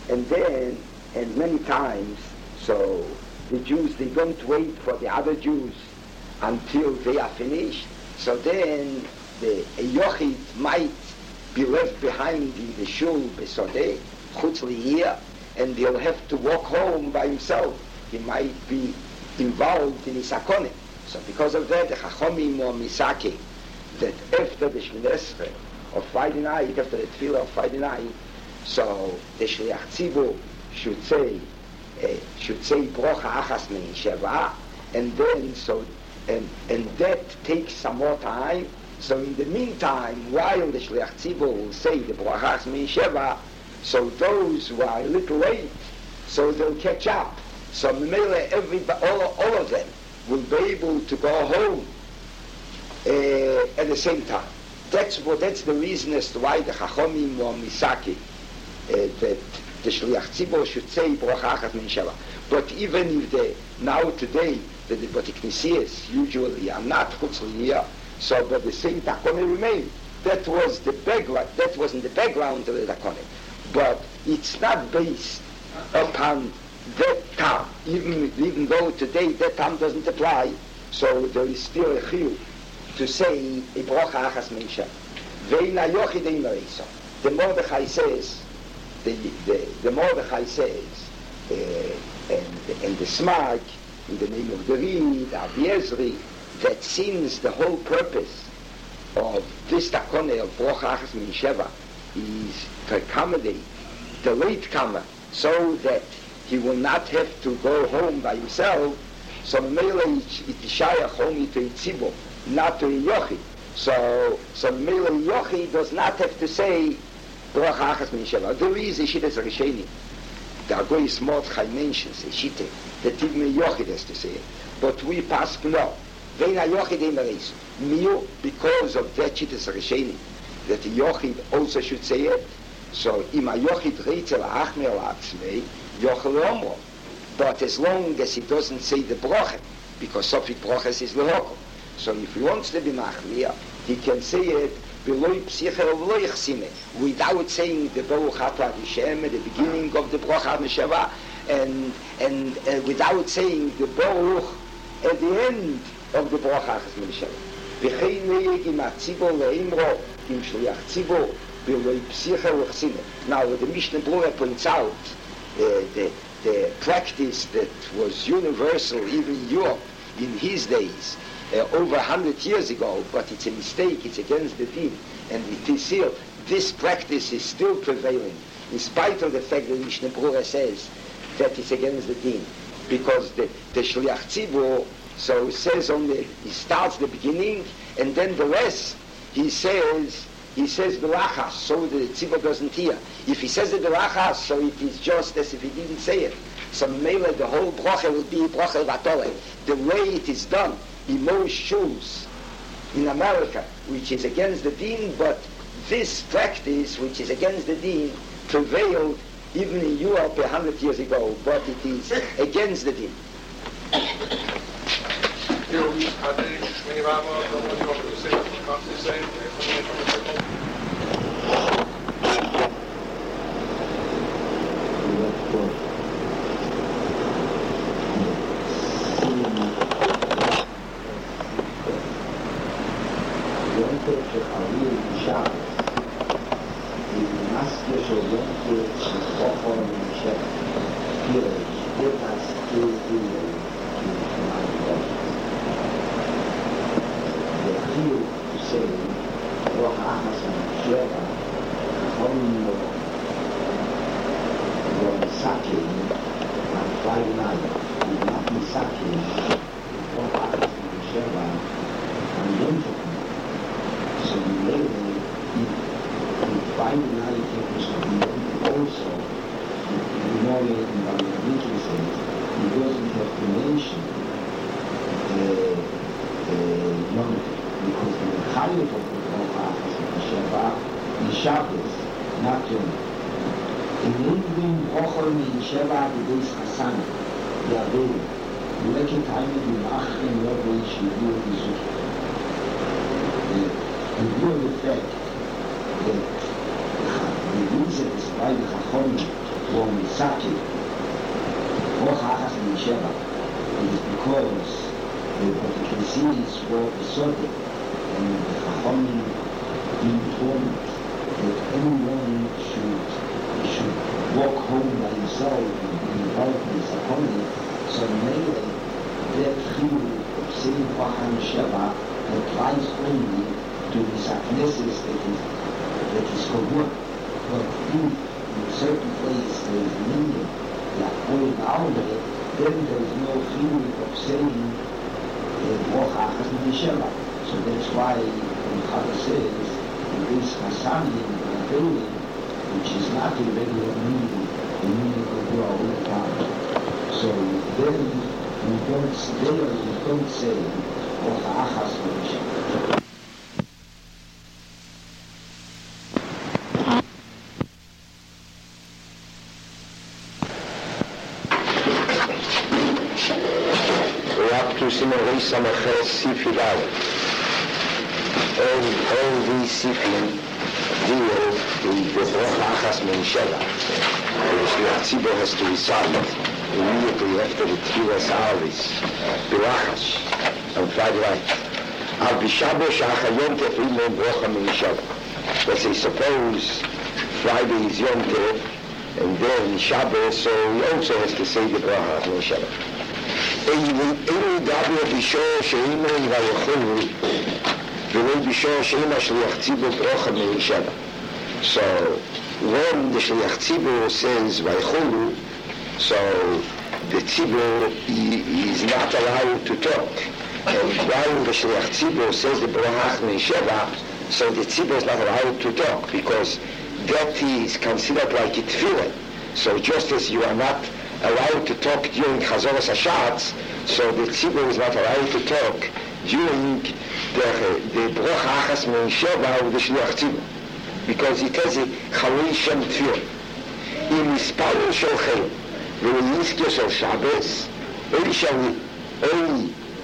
And many times, so the Jews, they don't wait for the other Jews until they are finished. So then a yochid might be left behind in the shul besodeh, chutz liyah, and he'll have to walk home by himself. He might be involved in his akonim. So because of that, the Chachamim or Misaki, that after the Shmoneh Esrei of Friday night, after the Tefillah of Friday night, so the Shliach Tzibur should say Brocha Achas Me'isheva, and then and that takes some more time. So in the meantime, while the Shliach Tzibur will say the Brocha Achas Me'isheva, so those who are a little late, so they'll catch up. So all of them will be able to go home at the same time. That's the reason as to why the Chachamim or Misaki that the Shliach Tzibur should say Brocha Achas Me'isheva. But even if now today the Botik Nesias usually are not Chutz Liyah, so but the same Takonim remain. That was the background. That was in the background of the Takonim. But it's not based upon that time, even though today that time doesn't apply, so there is still a chiyuv to say a Brocha Achas Me'isheva. Ve'ina yochid ein mareisa. The Mordechai says, the Mordechai says, and the Smag, in the name of the Reed, Rabbi Ezri, that since the whole purpose of this takone of Brocha Achas Me'isheva is to accommodate the latecomer, so that he will not have to go home by himself, so Mele it is shayach only to a tzibur, not to a yochid. So Mele yochid does not have to say Brocha Achas Me'isheva. There is a shittas Risheni. The Agoyis Mordechai mentions a shitta that even a yochid has to say it. But we pass no. Ve'ina yochid ein mareisa. Miu, because of that shittas Risheni, that the yochid also should say it. So im a yochid reitzel achmer la'atzmei, Yochel Omro. But as long as he doesn't say the brocha, because Sofik Brochas is Lehoko. So if he wants to be Machmir, he can say it without saying the Baruch Atah Hashem at the beginning of the Bracha Meshava, and without saying the Baruch at the end of the Bracha Meshava. V'chein le'yeg im ha'tzibor le'imro im shliach tzibor v'loi psicha u'chsine. Now the Mishnah Brura points out the practice that was universal even in Europe in his days, over 100 years ago, but it's a mistake, it's against the deen, and it is still, this practice is still prevailing, in spite of the fact that Mishnah Brura says that it's against the deen, because the Shliach Tzibur, so he says he starts the beginning, and then the rest, he says Berachas, so the Tzibur doesn't hear. If he says the Berachas, so it is just as if he didn't say it. So Mele, the whole Bracha will be Bracha Vatore. The way it is done in most shuls in America, which is against the deen, but this practice, which is against the deen, prevailed even in Europe 100 years ago, but it is against the deen. All these sifim deal with the Brachas Mensheva, which the Tzibur has to recite immediately after the Tfilas Alis, Berachas, on Friday night. Al Bishabos Shachayom Tefilin Bracha Mensheva. Let's say, suppose Friday is Yom Tov, and then Shabbos, so he also has to say the Brachas Mensheva. Eilu Dabir Bishor Sheimon Vayacholu ולא בשור שאם השליח ציבור ברכה מישבה. So when the shliach tzibur says vaycholu, so the tzibur is not allowed to talk. And while the shliach tzibur says the brachas mi'sheva, so the tzibur is not allowed to talk because that is considered like a tefillah. So just as you are not allowed to talk during chazoras hashatz, so the tzibur is not allowed to talk during the bracha achas mi'sheva of the shliach tzibur. Because it has a Chalei Shem Tfil. In Misparo Sholchem, when we use Shabbos, only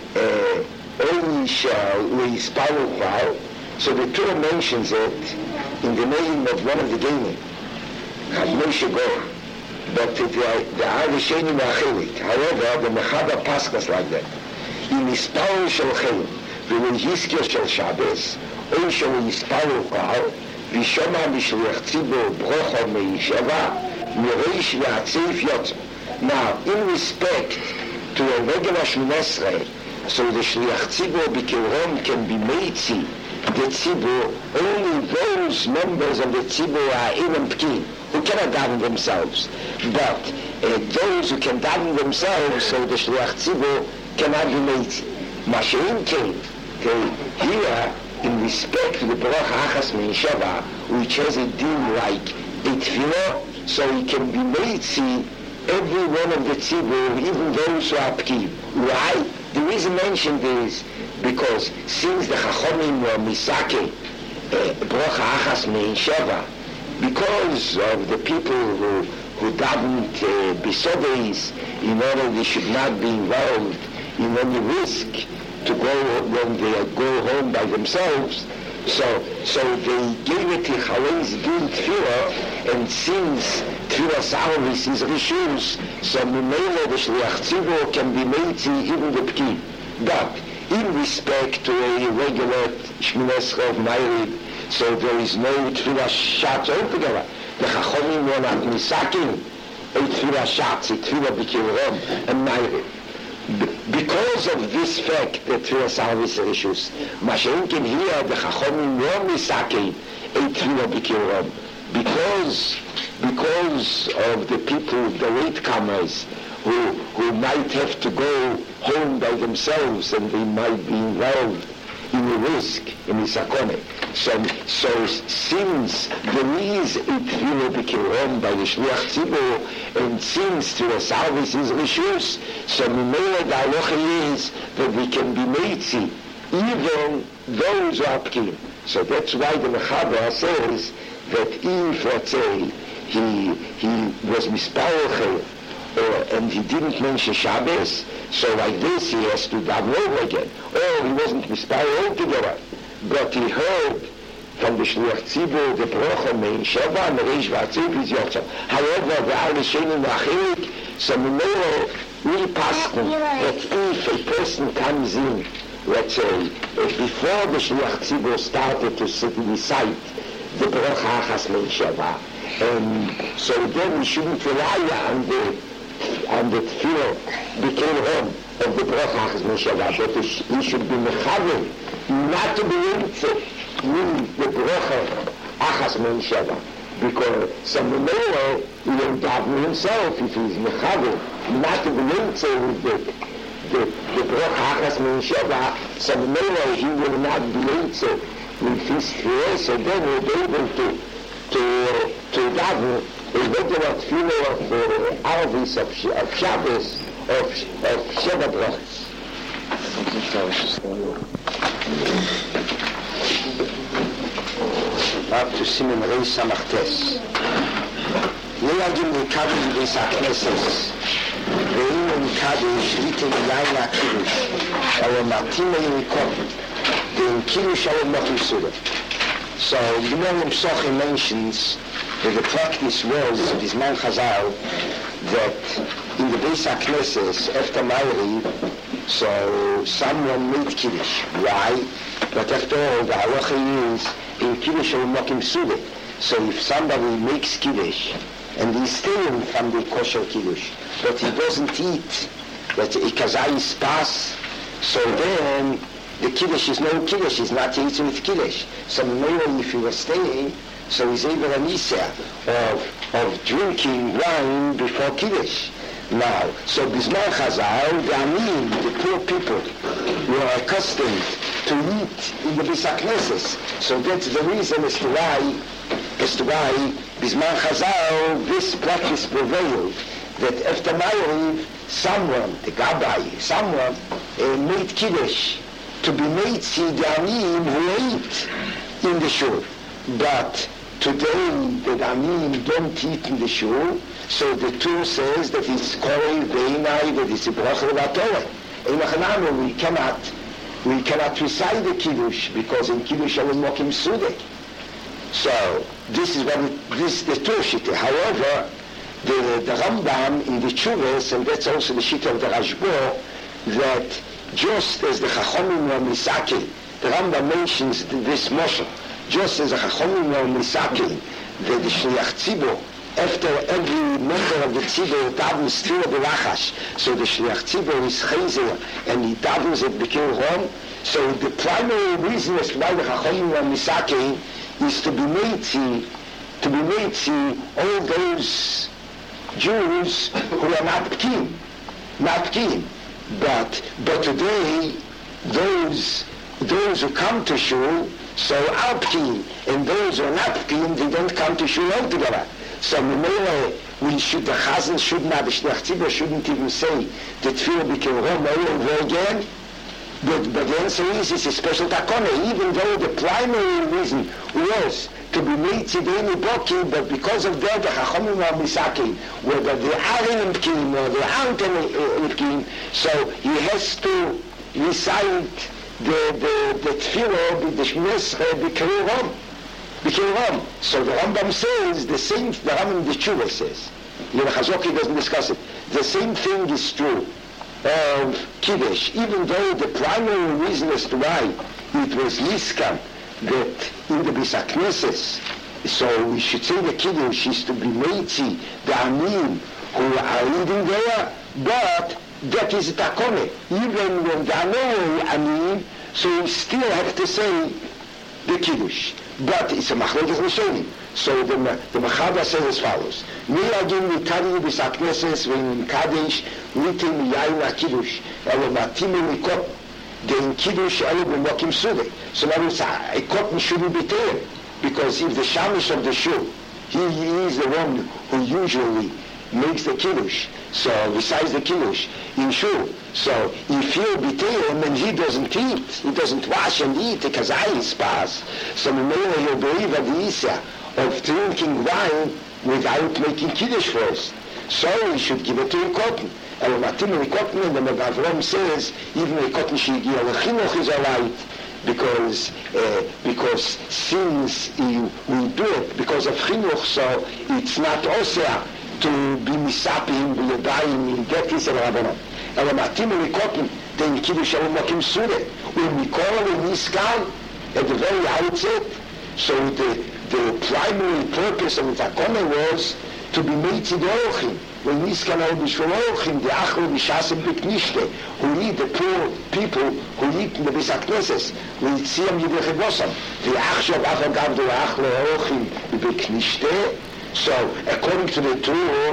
So the Torah mentions it in the name of one of the Genim, Moshe Go. But the Arishenim Achelik. However, the Mechaba Paskas like that. In Ispal Shel Chein, when Yizkir Shel Shabbos, or Shel Ispal Kal, Vishoma Mishliach Tzibur Brocha Meishava, Mireish V'Atzeif Yotz. Now, in respect to a regular Shmonesrei, so the Shliach Tzibur B'Kilron can be Meitzi, the Tzibur, only those members of the Tzibur are Elam P'kim, who cannot daven themselves. But those who can daven themselves, so the Shliach Tzibur cannot be Meitzi. Mashein came, here, in respect to the Baruch Achas Meishava, which has a din like a Tefillah, so he can be Meitzi every one of the Tzibur, even those who are P'kim. Why? The reason mentioned is because since the Chachomim were Misake, Baruch Achas Meishava, because of the people who davened Bisodeis, in order they should not be involved in any risk to go when they go home by themselves, so they gave it to Chalais Din Tefillah, and since Tefillah Salvis is Rishus, so Mimele the Shliach Tzibur can be Meitzi even the P'kim. But in respect to a regular Shmones of Ma'ariv, so there is no Tefillah Shatz altogether. The Chachomim were not Misakim a Tefillah Shatz, a Tefillah B'Kilrom and Ma'ariv. Because of this fact that Tefillah Salvis issues, Mashenkin here the Chachomim were Misakim a Tefillah B'Kilrom. Because of the people, the latecomers, who might have to go home by themselves and they might be involved in a risk, in a sakone. So since there is a Tefillah B'Kilrom by the Shliach Tzibur, and since Tefillah Salvis is Rishus, so Mimele the halacha is that we can be Meitzi, even those who are P'kim. So that's why the Mechaber says that if, let's say, he was Mispal and he didn't mention Shabbos, so like this he has to daven over again. Or he wasn't Mispal altogether, but he heard from the Shliach Tzibur the Brocha Meishava and the Reish V'Atzeif is Yotza. However, the Arishenim Achelik, so Mimele will pass that if a person comes in, let's say, before the Shliach Tzibur started to recite the Baruch Achas Meishava, and so then we shouldn't rely on the Tefillah B'Kilrom of the Baruch Achas Meishava, but we should be mechaber not to be into the Baruch Achas Meishava, because some Mimele he will daven himself if he's mechaber not to be into with the Baruch Achas Meishava, some Mimele he will not be into with his Tefillah, so then we'll be able to daven a regular Tefillah of Arvis, of Shabbos, of Sheva Brachos. Up to Simen Reis Samachtes. Leagim Nikadu Beis HaKnesses, Ve'im Nikadu Shlite Yayin HaKiddush, our Martimei Nikom, the Kiddush our Mokim Suda. So Gemara Psochim mentions that the practice was of his man Chazal that in the Beis HaKnesses after Ma'ariv, so someone made Kiddush. Why? But after all, the halacha is in Kiddush or Mokim Suda. So if somebody makes Kiddush and he's staying from the kosher Kiddush, but he doesn't eat, that a kazai is pas, so then the Kiddush is no Kiddush, he's not eating with Kiddush. So maybe if he was staying, so he's able to nisa of drinking wine before Kiddush. Now, so Bismar Chazal, the poor people were accustomed to eat in the Beis HaKnesses. So that's the reason as to why Bismar Chazal, this practice prevailed, that after Ma'ariv, someone, the Gabbai, someone made Kiddush to be made Sidanim who ate in the shul. But today the Damim don't eat in the shul, so the Torah says that it's Korei Beinai, that it's a Bracha L'Torah. We cannot we cannot recite the Kiddush because in Kiddush are mokim sudek. So this is this is the Torah Shitta. However, the Rambam in the Chuvas, and that's also the Shitta of the Rashbo, that just as the Chachomim were Misaki, the Rambam mentions this Moshe, just as the Chachomim were Misaki, that the Shliach Tzibor, after every member of the Tzibor davens Tefillah B'Lachash, so the Shliach Tzibor is Chazer, and he davens at B'Kir Rom. So the primary reason as to why the Chachomim were Misaki is to be made all those Jews who are not Pkim. But today, those who come to Shul, so are Pkim, and those who are not Pkim, they don't come to Shul altogether. So the Chazan should not, the Shliach Tzibor shouldn't even say the Tefillah B'Kir Rom over again. But the answer is it's a special takone, even though the primary reason was to be made tzidei boki, but because of that the Chachamim are misaki, whether they are in Pkim or they aren't in Pkim, so he has to recite the Tefillah B'Kir Rom. So the Rambam says the same. The Rambam the Tshuva says. The Chazoki doesn't discuss it. The same thing is true of Kiddush, even though the primary reason as to why it was Niskan that in the Beis HaKnesses, so we should say the Kiddush is to be Meitzi, the Anim who are reading there, but that is a takone. Even when there are no Anim, so we still have to say the Kiddush. But it's a Machlokes Rishonim. So the Machaba says as follows: Miragim mikadi Beis HaKnesses when Kadesh nitim yayin HaKiddush elo matim mikot the Kiddush elo b'mokim sudei. So now it's a cotton shouldn't be taken, because if the Shamish of the Shul, he is the one who usually makes the Kiddush, so besides the Kiddush in Shul, so if he'll be taken and he doesn't eat, he doesn't wash and eat because eyes pass, so Memela he'll believe at the Isya of drinking wine without making Kiddush first. So we should give it to a cotton. And the Megavrom says even a cotton shigi or a chinuch is alright, because since we do it because of chinuch, so it's not osea to be misapim b'yadayim in that case of Rabbanon. And the matim cotton then Kiddush al-Mokim Sureh when we call it Niskan at the very outset. So the primary purpose of the Takone was to be made to the Orchim. When Niskan al-Bishvol Orchim, the Achro Bishasem B'Knishte, who need the poor people who need in the Beis HaKnesses, we see them Yidei Chebosam. The Achshav Avagav, the Achro Orchim B'Knishte. So according to the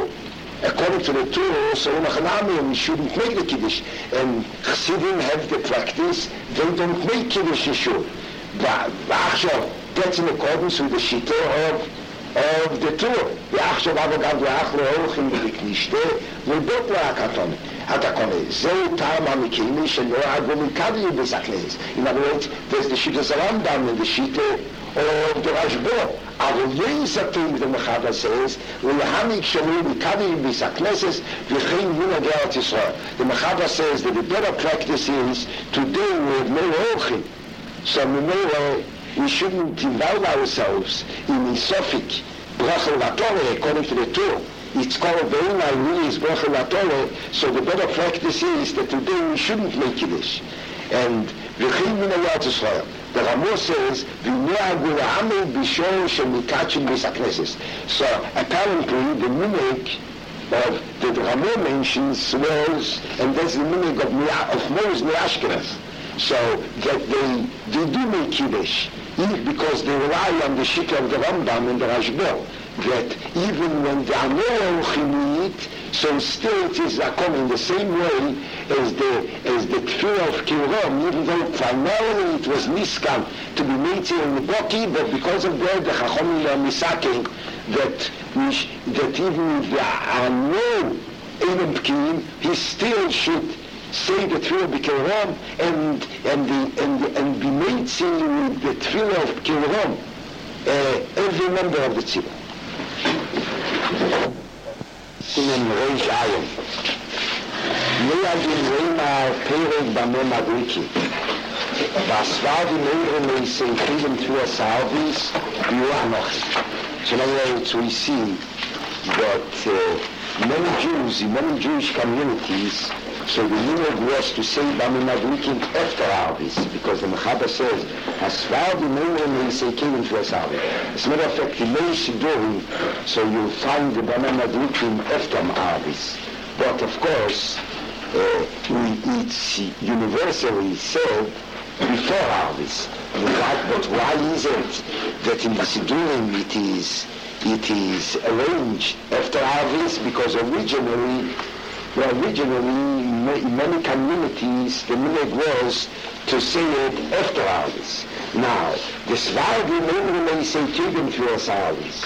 Torah, so we shouldn't make the Kiddush. And Chassidim have the practice, they don't make Kiddush in Shul. But that's in accordance with the Shittah of the Torah. ועכשיו אבגב ואחרו הולכים בקנישתה ובית להקתון. התקונה. זהו טעם המקיימי שנועד ומקדלי Beis HaKnesses. In other words, there's the Shittah Rambam and the Shittah of the Rashbo. אבל יש התאים, the Mechava says, ולהעמיק שלו מקדלי Beis HaKnesses וכן מנהגי ארץ ישראל. The Mechava says that the better practice is to do with no Orchim. So we shouldn't involve ourselves in Sophic Bracha Latorah according to the Torah. It's called Ve'ina really is Bracha Latorah, so the better practice is that today we shouldn't make Kiddush. And V'chim min Eretz Yisrael. The Ramah says, V'ne'agu la'amid b'shor she'mikachim Beis HaKnesses. So apparently the minhag of the Ramah mentions was, and that's the minhag of Moses Ashkenaz. So that they do make Kiddush, because they rely on the Shittah of the Rambam and the Rashbo, that even when there are no Orchim eat, so still it is Zakon in the same way as the Tefillah of Kirom, even though primarily it was Niskan to be made here in the Boki, but because of that the Chachomim are misaking that even if there are no Einim Pkim, he still should say the Tefillah B'Kirom and be made with the Tefillah of Kirom, every member of the Tzibah. In Reish Ayin, Meyagim Reima Perek Bameh Madriki. was war die Lehre, sie kriegen für Salvis, so in other words, we see that many Jewish communities, so the minhag was to say Bami Madlikin after Arvis, because the Mechaber says, as far the Lehre, sie kriegen für Salvis. As a matter of fact, in many Sidurim, so you'll find the Bami Madlikin after Arvis. But of course, it's universally said before Arvis. But why is it that in the Sidurim it is arranged after Arvis? Because originally in many communities the minhag was to say it after Arvis. Now, the Svardim only say Kibim for Arvis.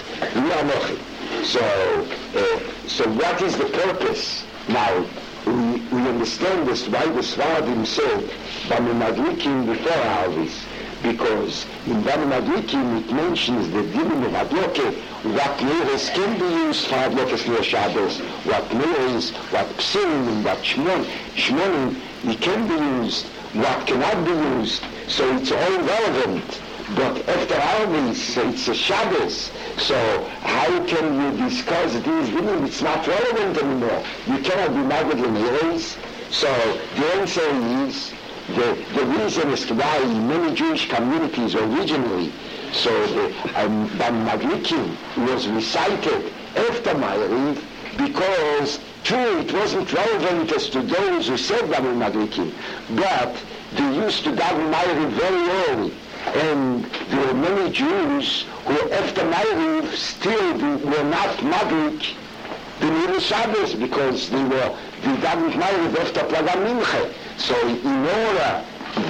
So what is the purpose? Now, we understand this, why the Svardim said Bami Madlikin before Arvis, because in Bami Madlikin it mentions the dinim of Adloke, what Neres can be used for Adlokes Nir Shabbos, what Neres, what Psirim, and what Shmonim, it can be used, what cannot be used, so it's all relevant. But after Arvis, it's a Shabbos, so how can you discuss these dinim? It's not relevant anymore. You cannot be married in Neres. So the answer is, the reason as to why in many Jewish communities originally, so the Bami Madlikin was recited after Ma'ariv, because true, it wasn't relevant as to those who said Bami Madlikin, but they used to daven Ma'ariv very early. And there were many Jews who after Ma'ariv still were not Madlik the Nir Shabbos, because they davened Ma'ariv after Plaga Mincha. So in order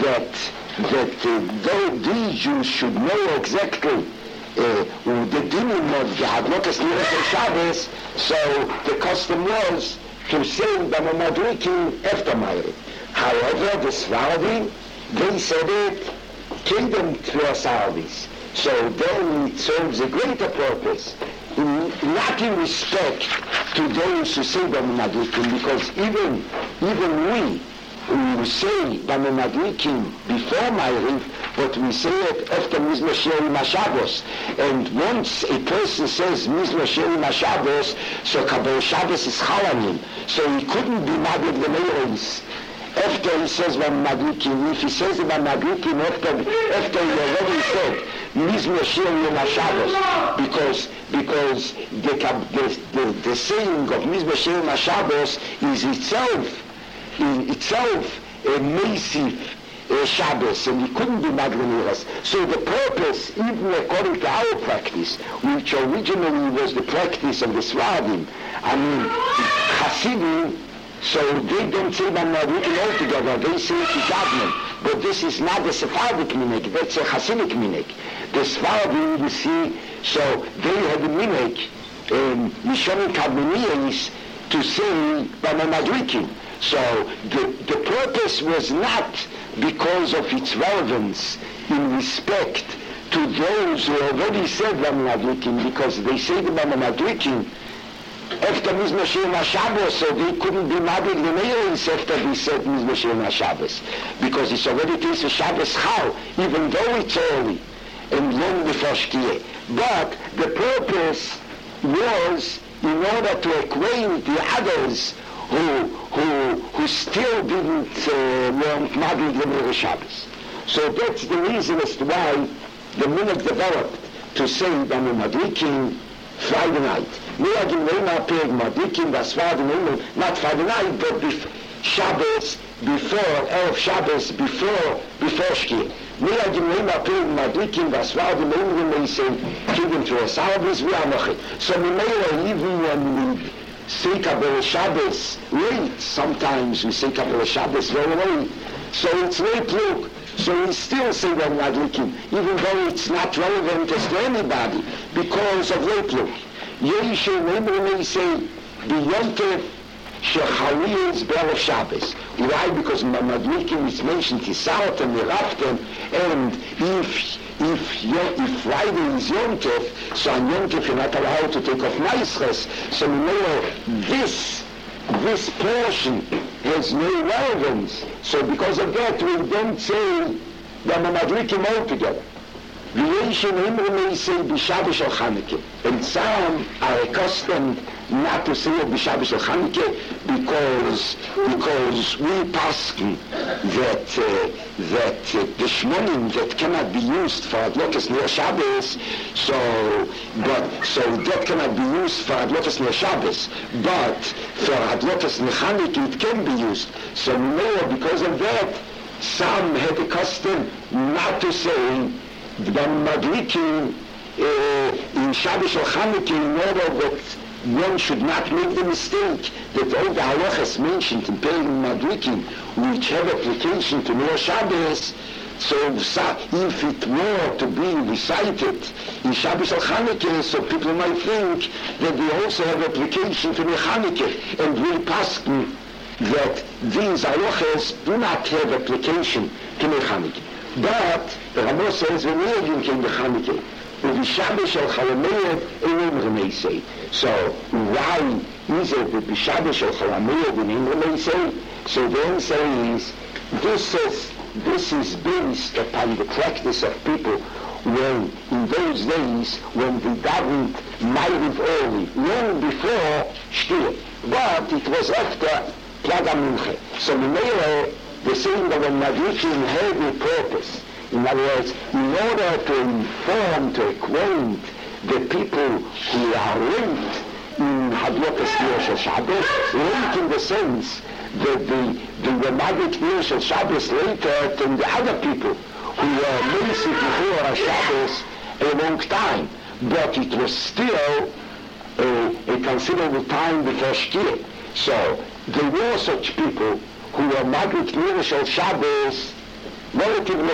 that these Jews should know exactly the dinim of the Hadlokas Nir Shabbos, so the custom was to say Bami Madlikin after Ma'ariv. However, the Svardim, they said it kingdom through Arvis. So then it serves a greater purpose, not in respect to those who say Bami Madlikin, because even we who say Bami Madlikin before Ma'ariv, but we say it after Mizmor Shirim HaShabbos. And once a person says Mizmor Shirim HaShabbos, so Kabbalah Shabbos is Chalanim, so he couldn't be Madlik the Meirons. After he says Bami Madlikin, if he says Bami Madlikin after he already said Mizmor Shirim HaShabbos, because the saying of Mizmor Shirim HaShabbos is itself a massive Shabbos, and he couldn't be Madliniras. So the purpose, even according to our practice, which originally was the practice of the Svardim, I mean Hasidim, so they don't say Bami Madlikin altogether, they say it is Adnan. But this is not the Sephardic minhag, that's a Hasidic minhag. The Sephardim, you see, so they had the minhag, Mishon Kadmoniyos, to say Bami Madlikin. So the purpose was not because of its relevance in respect to those who already said Bami Madlikin, because they say the Bami Madlikin after Mizmor Shirim HaShabbos, so they couldn't be Madlik the Meirons after they said Mizmor Shirim HaShabbos, because it's already case of Shabbos Chal, even though it's early and long before Shkiyah. But the purpose was in order to acquaint the others who still didn't learn Madlik the Meir Shabbos. So that's the reason as to why the minhag developed to say Bami Madlikin Friday night. Not Friday night, but Shabbos, before Erev Shabbos, before Shkir. So even when we say Kabbalah Shabbos late, sometimes we say Kabbalah Shabbos very late, so it's late look. So we still say Bami Madlikin, even though it's not relevant as to anybody, because of late look. Yeshe, when they say, B'yontev shechaliyos b'erev Shabbos. Why? Because Bami Madlikin is mentioned Tisartem, Miraftem, and if Friday is Yontev, so on Yontev you're not allowed to take off Maisres. So we know this portion has no relevance. So because of that we don't say then the Madrikim all together. And some are accustomed not to say B'Shabbos or Chanukah because we paskin that the shmonim that cannot be used for Adlokas Ner Shabbos, so that cannot be used for Adlokas Ner Shabbos, but for Adlokas Ner Chanukah it can be used. So more because of that, some had the custom not to say the Madrikim in Shabbos or Chanukah in order that one should not make the mistake that all the halachas mentioned in Perim Madrikim, which have application to Ner Shabbos, so if it were to be recited in Shabbos or Chanukah, so people might think that they also have application to Ner Chanukah, and we paskin that these halachas do not have application to Ner Chanukah. But the Rambam says when we came to Chanukah, B'Shabbos or Chalameid ain't Remeisei. So why is it that B'Shabbos or Chalameid ain't Remeisei? So then says this is based upon the practice of people when in those days when they davened Ma'ariv early, long before Shkia, but it was after Plaga Mincha. So the saying that the Madrikim had a purpose. In other words, in order to inform, to acquaint the people who are linked in Hadlokas Ner Shabbos, linked in the sense that the Madrik Ner Shabbos later than the other people who were Meisik before Shabbos a long time. But it was still a considerable time before Shkia. So there were such people who were Madrik Ner Shabbos relatively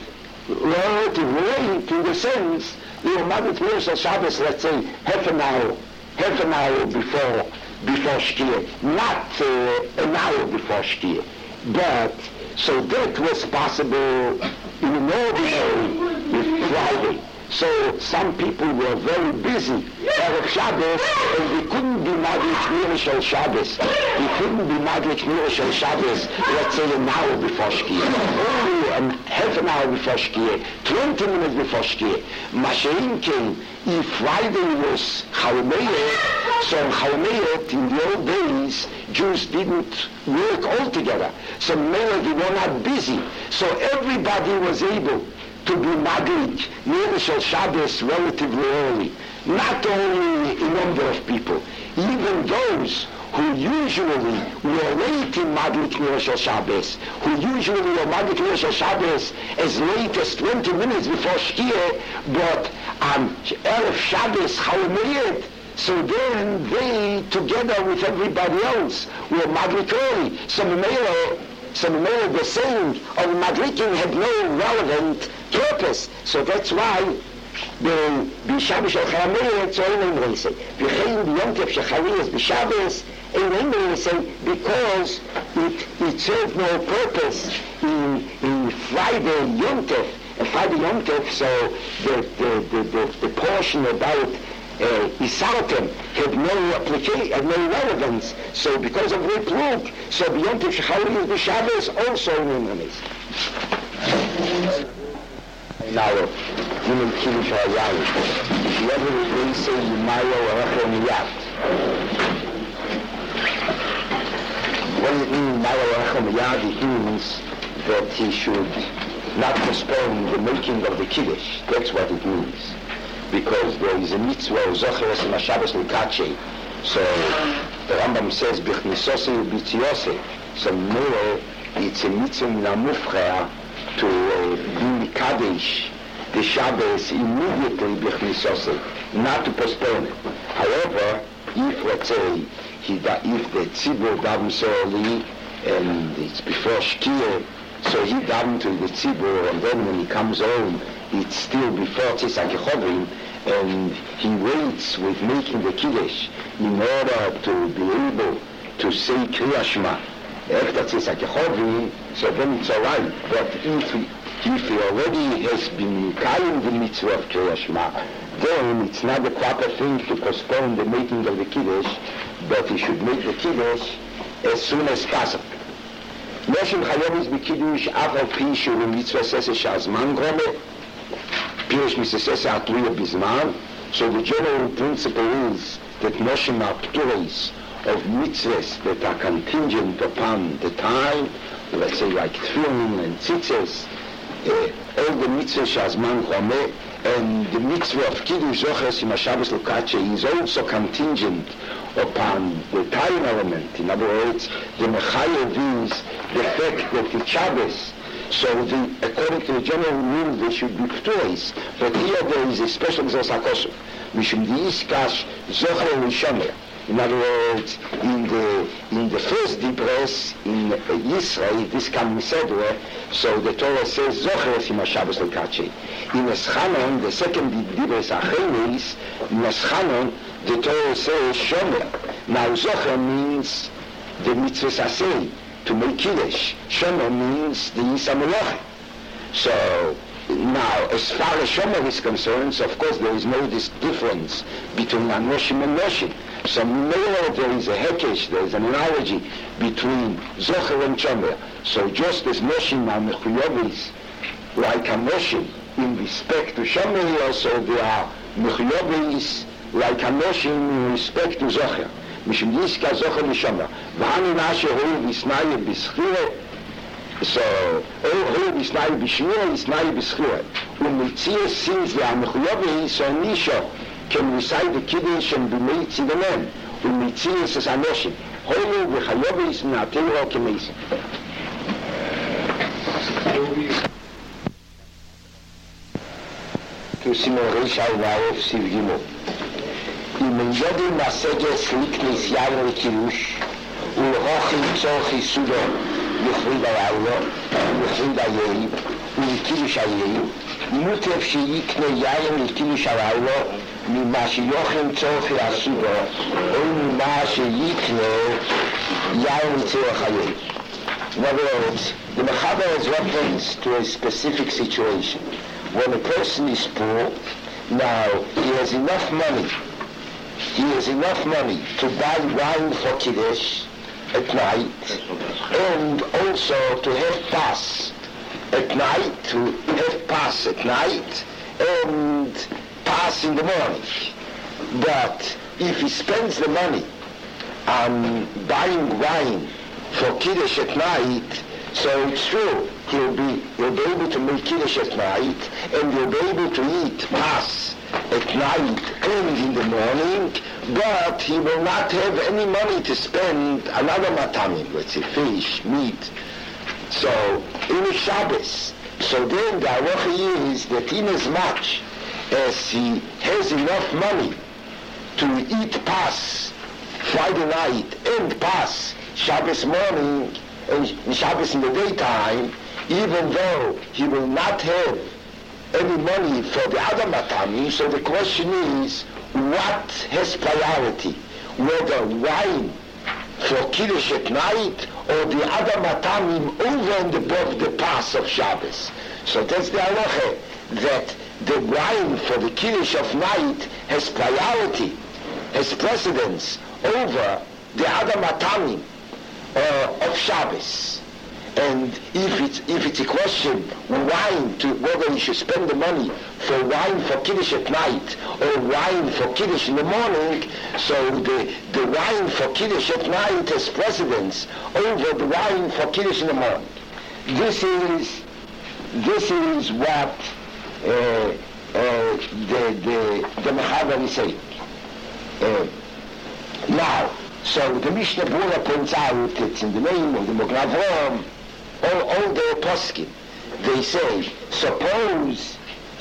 late in the sense they were Madrik Ner Shabbos, let's say half an hour before Shkia, not an hour before Shkia. But so that was possible in an ordinary Friday. So some people were very busy Erev Shabbos, and they couldn't be Madrik Ner Shabbos. They couldn't be Madrik Ner Shabbos, let's say an hour before Shkia. Only half an hour before Shkia, 20 minutes before Shkia. Mashiach came, if Friday was Chalameid, so on Chalameid, in the old days, Jews didn't work altogether. So they were not busy. So everybody was able to be Madrik Ner Shabbos relatively early. Not only a number of people, even those who usually were late in Madrik Ner Shabbos, who usually were Madrik Ner Shabbos as late as 20 minutes before Shkia, but on Erev Shabbos Chalameid, so then they, together with everybody else, were Madrik early. Some the saying of Madrikim had no relevant purpose. So that's why the B'Shabbos or Chalameid, so in Remeisei. V'chein b'Yom Shechari is B'Shabbos, in Remeisei, because it served no purpose in Friday Yom Tov. Friday Yom Tov, so the portion about Isartem had no application, had no relevance. So because of Replug, so B'Yom Tov Shechari is B'Shabbos, also in Remeisei. Now, human Kiddush HaYayim. Whoever they say Yimaya or Echel Miyad. What does it mean Yimaya or Echel Miyad? It means that he should not postpone the making of the Kiddush. That's what it means. Because there is a mitzvah of Zocheres and HaShabbos L'Katshe. So the Rambam says B'chnisose u'b'tziose. So more, it's a mitzvah min ha'mufchea to be Kaddish the Shabbos immediately b'chnisose, not to postpone it. However, if let's say if the tzibur daven so early and it's before Shkia, so he daven to the tzibur, and then when he comes home, it's still before Tzitzak Yechovim, and he waits with making the Kiddush in order to be able to say Kriyas Shema after Tzitzak Yechovim, so then it's alright. But if he already has been carrying the mitzvah of Kriyas Shema, then it's not the proper thing to postpone the making of the Kiddush, but he should make the Kiddush as soon as possible. Noshin Chayovis B'Kiddush Av Al Pi Shu Mitzvah Sese Shazman Grome Pirish Mitzvah Sese Atluya Bizman. So the general principle is that Noshin are pturos of mitzvahs that are contingent upon the time, let's say like tefillin and tzitzis, all the mitzvahs Shazman Grome, and the mitzvah of Kiddush Zoches Im HaShabbos L'Kache is also contingent upon the time element. In other words, the Mechayev is the fact that it's Shabbos. So according to the general rule, they should be pturos. But here there is a special Gzos HaKosov. Mishum Diiskash Zocher Lishomer. In other words, in the first dibres in Yisrael, this comes Sedre, so the Torah says Zocher Im HaShabbos L'Kache. In Eschanon, the second dibres Achenis, in Eschanon, the Torah says Shomer. Now Zocher means the mitzvah asay, to make Kiddush. Shomer means the Yisa Meloche. So now, as far as Shomer is concerned, so of course there is no difference between Anoshim and Noshim. So there is a hekesh, there is an analogy between Zocher and Shomer. So just as Noshim are Mechuyovis, like Anoshim, in respect to Shomer, also they are Mechuyovis, like Anoshim in respect to Zocher. Mishum Yiska Zocher Lishomer. V'hani Nashe Hoi Visnaye B'Schire. So, Hoi Visnaye B'Shmira, Visnaye B'Schire. U'mitzias since they are Mechuyovi, so Nisho can recite the Kiddush and be made to the men. U'mitzias is Anoshim. Hoi V'Chayovi is Minatero Kemesim. To Simon Reishai Naof Siv Gimel. אם יודעים מהסגס לקניס יין לקירוש ולרוחים צורך יסודו לכבוד הלילה ולכבוד היעיב ולקירוש היעיב מוטב שיקנה יין לקירוש הלילה ממה שיוכם צורך יסודו או ממה שיקנה יין לצורך היעיב. In other words, the Mechaber has reference to a specific situation. When a person is poor, now he has enough money to buy wine for Kiddush at night and also to have Pas at night, and Pas in the morning. But if he spends the money on buying wine for Kiddush at night, so it's true, he'll be able to make Kiddush at night and he'll be able to eat Pas at night and in the morning, but he will not have any money to spend another matamim, let's say fish, meat. So in a Shabbos, so then the halacha is that in as much as he has enough money to eat Pas Friday night and Pas Shabbos morning and Shabbos in the daytime, even though he will not have any money for the other matamim, so the question is, what has priority? Whether wine for Kiddush at night or the other matamim over and above the Pas of Shabbos? So that's the halacha, that the wine for the Kiddush of night has priority, has precedence over the other matamim of Shabbos. And if it's a question whether you should spend the money for wine for Kiddush at night or wine for Kiddush in the morning, so the wine for Kiddush at night has precedence over the wine for Kiddush in the morning. This is what the Mechaber is saying. Now, so the Mishnah Berurah points out, it's in the name of the Magen Avraham, all the poskim, they say, suppose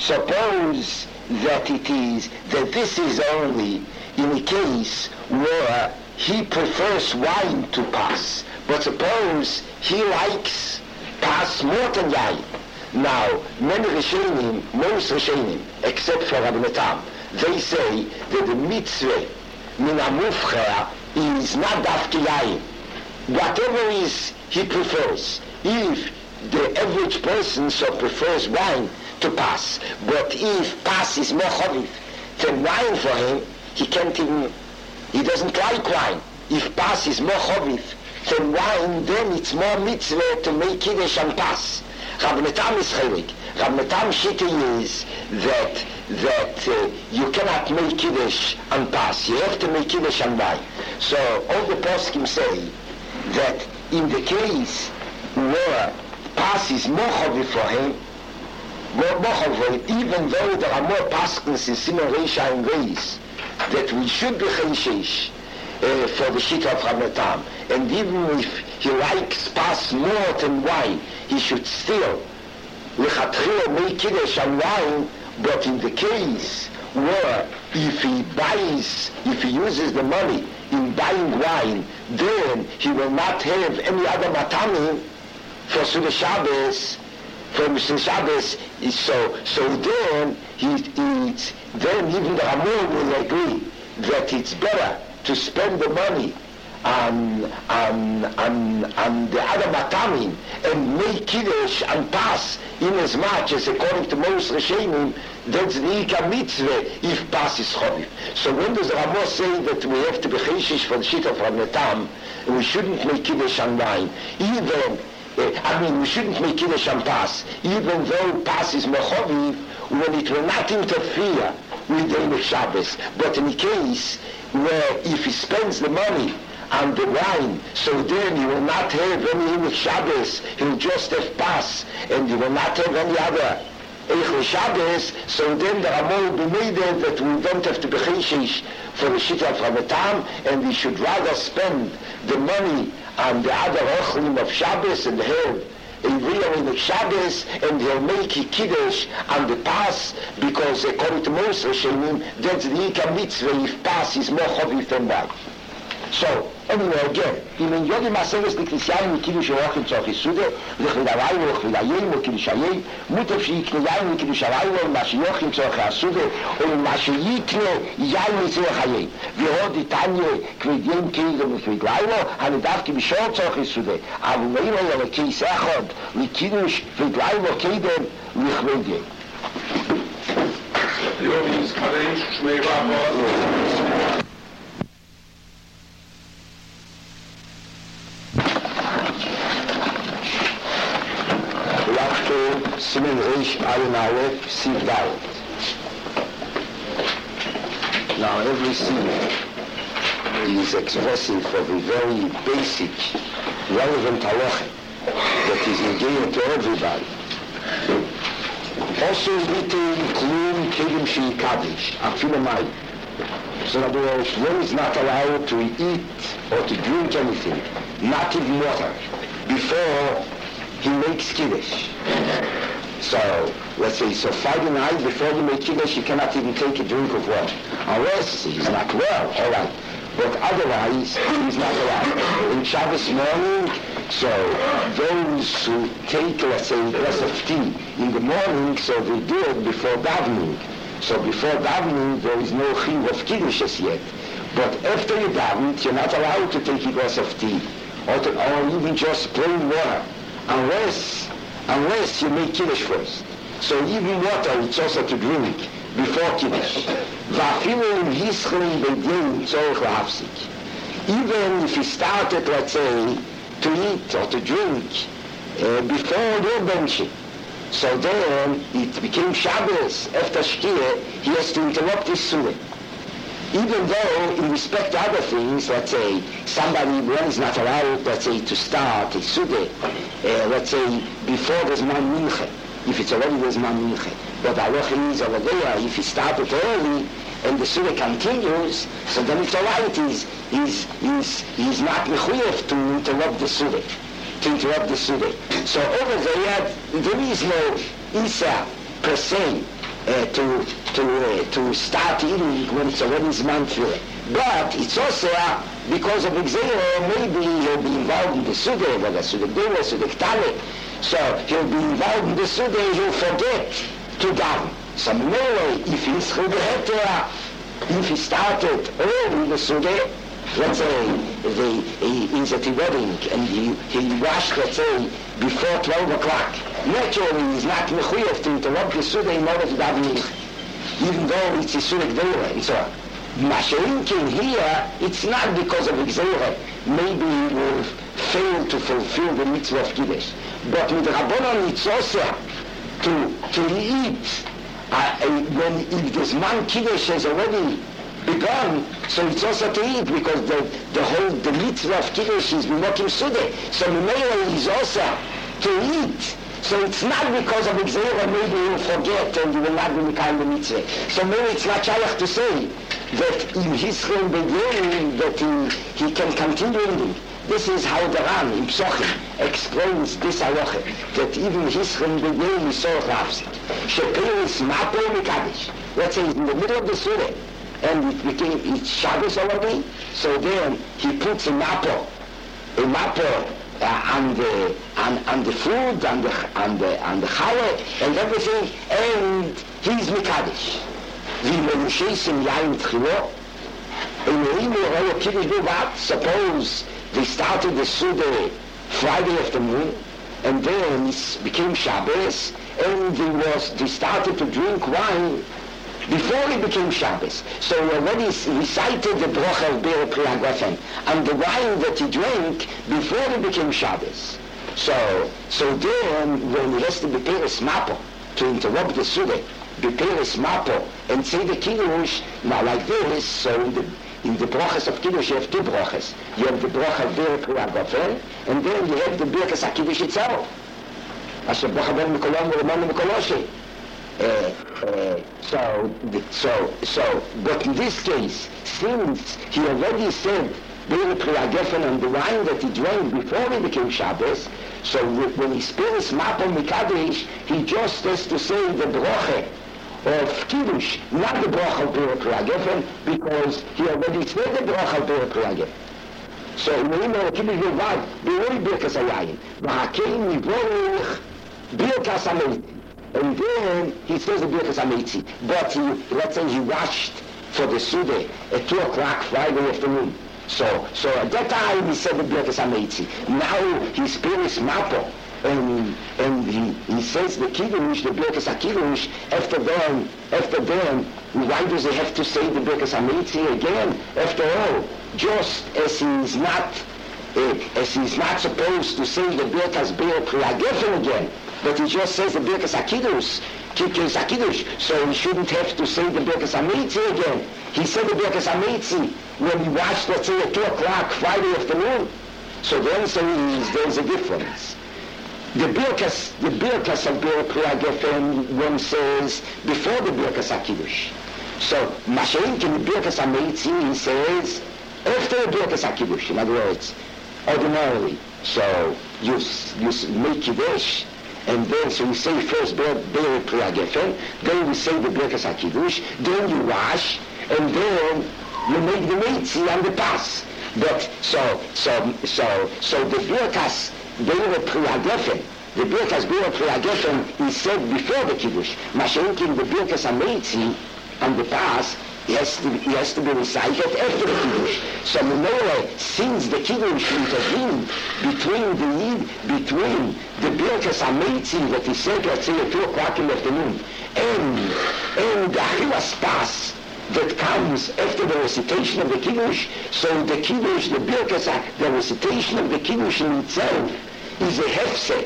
that this is only in a case where he prefers wine to Pas, but suppose he likes Pas more than yain. Now, many Rishonim, most Rishonim, except for Rabbi Natan, they say that the mitzvah min hamufcher is not dafke yain. Whatever is he prefers. If the average person so prefers wine to Pas, but if Pas is more chaviv than wine for him, he doesn't like wine. If Pas is more chaviv than wine, then it's more mitzvah to make Kiddush and pass. Rav Netam is chaylik. Rav Netam shita is that you cannot make Kiddush and pass. You have to make Kiddush and wine. So all the poskim say that in the case where pass is more chavi for him, even though there are more paskins in Simon Reisha and Reis, that we should be chayshish for the shita of Rav Netam. And even if he likes pass more than wine, he should still lechatchila make Kiddush and wine. But in the case where if he uses the money in buying wine, then he will not have any other matami for Suda Shabbos. For Mr. Shabbos, so then even the Ramon will agree that it's better to spend the money on the other matamim and make Kiddush and pass in as much as according to most Rishonim, that's the Ika mitzvah if pass is Choviv. So when does the Ramon say that we have to be Cheshish for the shit of Rav Netam, and we shouldn't make Kiddush and wine, we shouldn't make Kiddush and pass, even though pass is Mechoviv, when it will not interfere with the Emek Shabbos. But in the case where if he spends the money on the wine, so then he will not have any Emek Shabbos, he will just have pass, and he will not have any other Eich Shabbos, so then the Ramon will be made that we don't have to be Cheshish for the Shita of Rav Netam, and we should rather spend the money on the other Ochlim of Shabbos and have a real Emek Shabbos, and he'll make a Kiddush on the pass, because according to most Rishonim, that's the Ika mitzvah if pass is more Choviv than wine. So, anyway, again, in Yodi Maseres the Christian Kiddush Orachim Tzorch Yisude, L'chvidavayim L'chvidayim L'kiddushayin, Mutav Sheikne Yayin L'kiddushalayim L'mashiyochim Tzorch Yisude, L'mashiyikne Yayin L'tzorch Hayim. V'hod Itanye Kvidiyim Keidem L'chvidlayim, Hanedavki B'shor Tzorch Yisude, Avumeim L'keis Echod, L'kiddush L'chvidlayim Keidem L'chvidiyim. Yodi Yizkarei Shmei Rabba. Simen Reish Ayin Aleph Siv Dalet. Now every Siv is expressive of a very basic, relevant halacha that is engaged to everybody. Also written Klum Kedim Sheikadish, Afilu Mayim. So in other words, one is not allowed to eat or to drink anything, not even water, before he makes Kiddush. So, let's say, Friday night, before you make Kiddush, you cannot even take a drink of water. Unless he's not well, all right. But otherwise, he's not allowed. In Shabbos morning, so those who take, let's say, a glass of tea in the morning, so they do it before davening. So before davening, there is no chiyuv of Kiddush as yet. But after you daven, you're not allowed to take a glass of tea, or even just plain water. Unless you make Kiddush first. So even water, it's also to drink before Kiddush. Even if you started, let's say, to eat or to drink before your benching, so then it became Shabbos, after Shkia, he has to interrupt his Sunnah. Even though, in respect to other things, let's say, one is not allowed, let's say, to start a Suda, let's say, before there's Man Mincha, if it's already there's Man Mincha. But Allah is over there, if he started early, and the Suda continues, so then it's all right, he's not mechuyev to interrupt the Suda. So over there is no Isa per se, to start eating when it's already Zman Tefillah. But it's also because of Exeter, maybe he'll be involved in the Suda, whether Suda Gdula, Suda Ktale. So he'll be involved in the Suda, he'll forget to daven. So anyway, if he started early in the Suda, let's say he's at the wedding and he washed, let's say, before 12 o'clock. Naturally, he's not mechuyev to interrupt the Suda in order to daven, even though it's a Suda Gdula and so on. Mashenkin here, it's not because of Gzeira. Maybe he will fail to fulfill the mitzvah of Kiddush. But with Rabbanan it's also to eat when if this man Kiddush has already begun, so it's also to eat because the mitzvah of Kiddush is Mokim Sudeh. So Mimela is also to eat. So it's not because of Gzeira, maybe you will forget and you will not be Mikayim the mitzvah. So maybe it's not shaykh to say that in Yisrael beginning that he can continue eating. This is how the Ran in Psochim explains this halacha, that even Yisrael beginning is so rafsik. Sheperis Mapo Mikadish. Let's say in the middle of the surah, and it's Shabbos already, so then he puts a mapo on the food, on the challah, and everything, and he's Mikadish. Suppose they started the Suda Friday afternoon, and then it became Shabbos, and they started to drink wine before it became Shabbos. So he already recited the bracha of Be'er Pri HaGofen and the wine that he drank before it became Shabbos. So then when he has to be Peres Mapo to interrupt the Suda, be Peres Mapo and say the Kiddush, now like this, so in the brachas of Kiddush you have two brachas. You have the bracha of Be'er Pri HaGofen, and then you have the Birkas HaKiddush itself. Asher bracha ben Mikolom u'Ramon Mikoloshi. But in this case, since he already said Be'er Pri HaGofen and the wine that he drank before he became Shabbos, so when he spills Mapo Mikadosh, he just has to say the bracha of Kiddush, not the bracha of Be'er Pri HaGofen, because he already said the bracha of Be'er Pri HaGofen. So in the name of Kiddush Levad, Be'er Birkas HaYayin, V'hakein Nivorech Birkas HaMeiti. And then he says the Birkas HaMeitzi. But let's say he washed for the Suda at 2 o'clock Friday afternoon. So at that time he said the Birkas HaMeitzi. Now he's Peres Mapo, and he says the Kiddush, the Birkas HaKiddush. After then, why does he have to say the Birkas HaMeitzi again? After all, just as he's not supposed to say the Birkas Be'er Pri HaGofen again, but he just says the Birkas HaKiddush, so he shouldn't have to say the Birkas HaMeitzi again. He said the Birkas HaMeitzi when he watched, let's say, at 2 o'clock Friday afternoon. So then there's a difference. The Birkas of Be'er Pri HaGofen, one says before the Birkas HaKiddush. So Mashenk in the Birkas HaMeitzi, he says after the Birkas HaKiddush. In other words, ordinarily. So you make Kiddush, and then so you say first Be'er Pri HaGofen, then you say the Birkas HaKiddush, then you wash, and then you make the Meitzi and the Pas. But so the Birkas Be'er Pri HaGofen, the Birkas Be'er Pri HaGofen is said before the Kiddush. Mashenkin the Birkas HaMeitzi and the Pas, he has to be recited after the Kiddush. So since the Kiddush intervened between the Birkas HaMeitzi that he said, let's say, at 2 o'clock in the afternoon, and the Achilas Pas that comes after the recitation of the Kiddush, so the Kiddush, the recitation of the Kiddush in itself is a hefsek.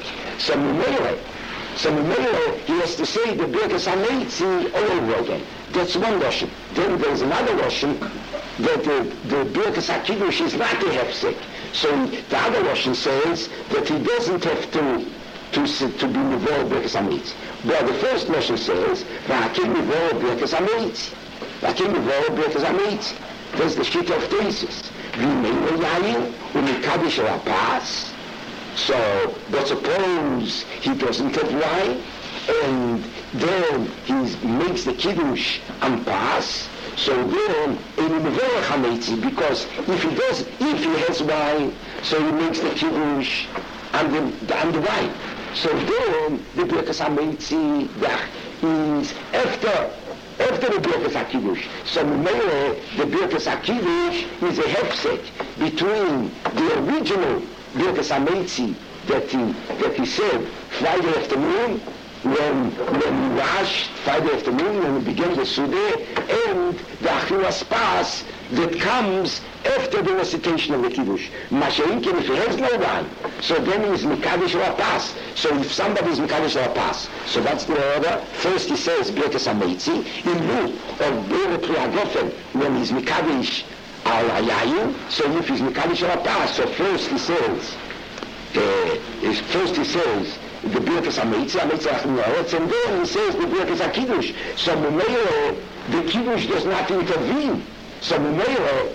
So he has to say the Birkas HaMeitzi all over again. That's one Lashon. Then there's another Lashon that the Birkas HaKiddush is not a hefsek. So the other Lashon says that he doesn't have to be involved Birkas HaMeitzi. But the first Lashon says, V'hakein Nivorech Birkas HaMeitzi. V'hakein Nivorech Birkas HaMeitzi. There's the Shita of Tesis. V'imei Yayin u'mikadosh al Pas. So, but suppose he doesn't have wine, and then he makes the Kiddush and Pas, so then in Nivorech HaMeitzi, because if he has wine, so he makes the Kiddush and the wine. So then the Birkas HaMeitzi is after the Birkas HaKiddush. So the Birkas HaKiddush is a hefsek between the original Birkas HaMeitzi that he said Friday afternoon, when we wash Friday afternoon, when we begin the Sudeh, and the Achilas Pas that comes after the recitation of the Kiddush. Masha'inkin, if he has no wine, so then he is Mikadosh or Pas. So if somebody is Mikadosh or Pas, so that's the order. First he says Birkas HaMeitzi, in lieu of Bere Pri HaGofen, when he's Mikadosh al Hayayin, so if he's Mikadosh or Pas, so first he says, the Birkas HaMeitzi, and then he says the Birkas HaKiddush. So Mumeilah, the Kiddush does not intervene. So Mumeilah,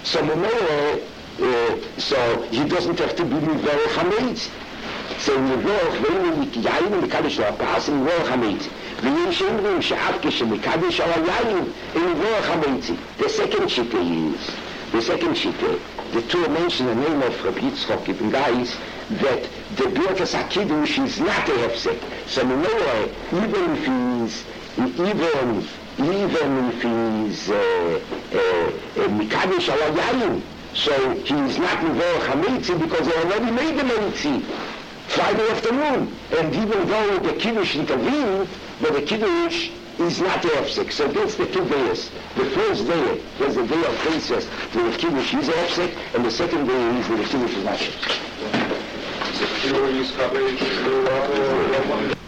so he doesn't have to be Mivorech HaMeitzi. So Mivorech, when we Yayin and Mikadosh HaPas, and Mivorech HaMeitzi. V'yin she'imrim she'af k'shemikadosh al Yayin, and Mivorech HaMeitzi. The second shita, the two mention the name of Rabbi Yitzchok Ibn Gais, that the Birkas HaKiddush is not a hefsek. So Mumeilah, even if he's Mikadosh al Yayin, so he is not Mivorech HaMeitzi because they already made the Meitzi Friday afternoon. And even though the Kiddush intervened, but the Kiddush is not a hefsek. So that's the two days. The first day was the day of Pesach, where the Kiddush is a hefsek, and the second day is where the Kiddush is not a hefsek.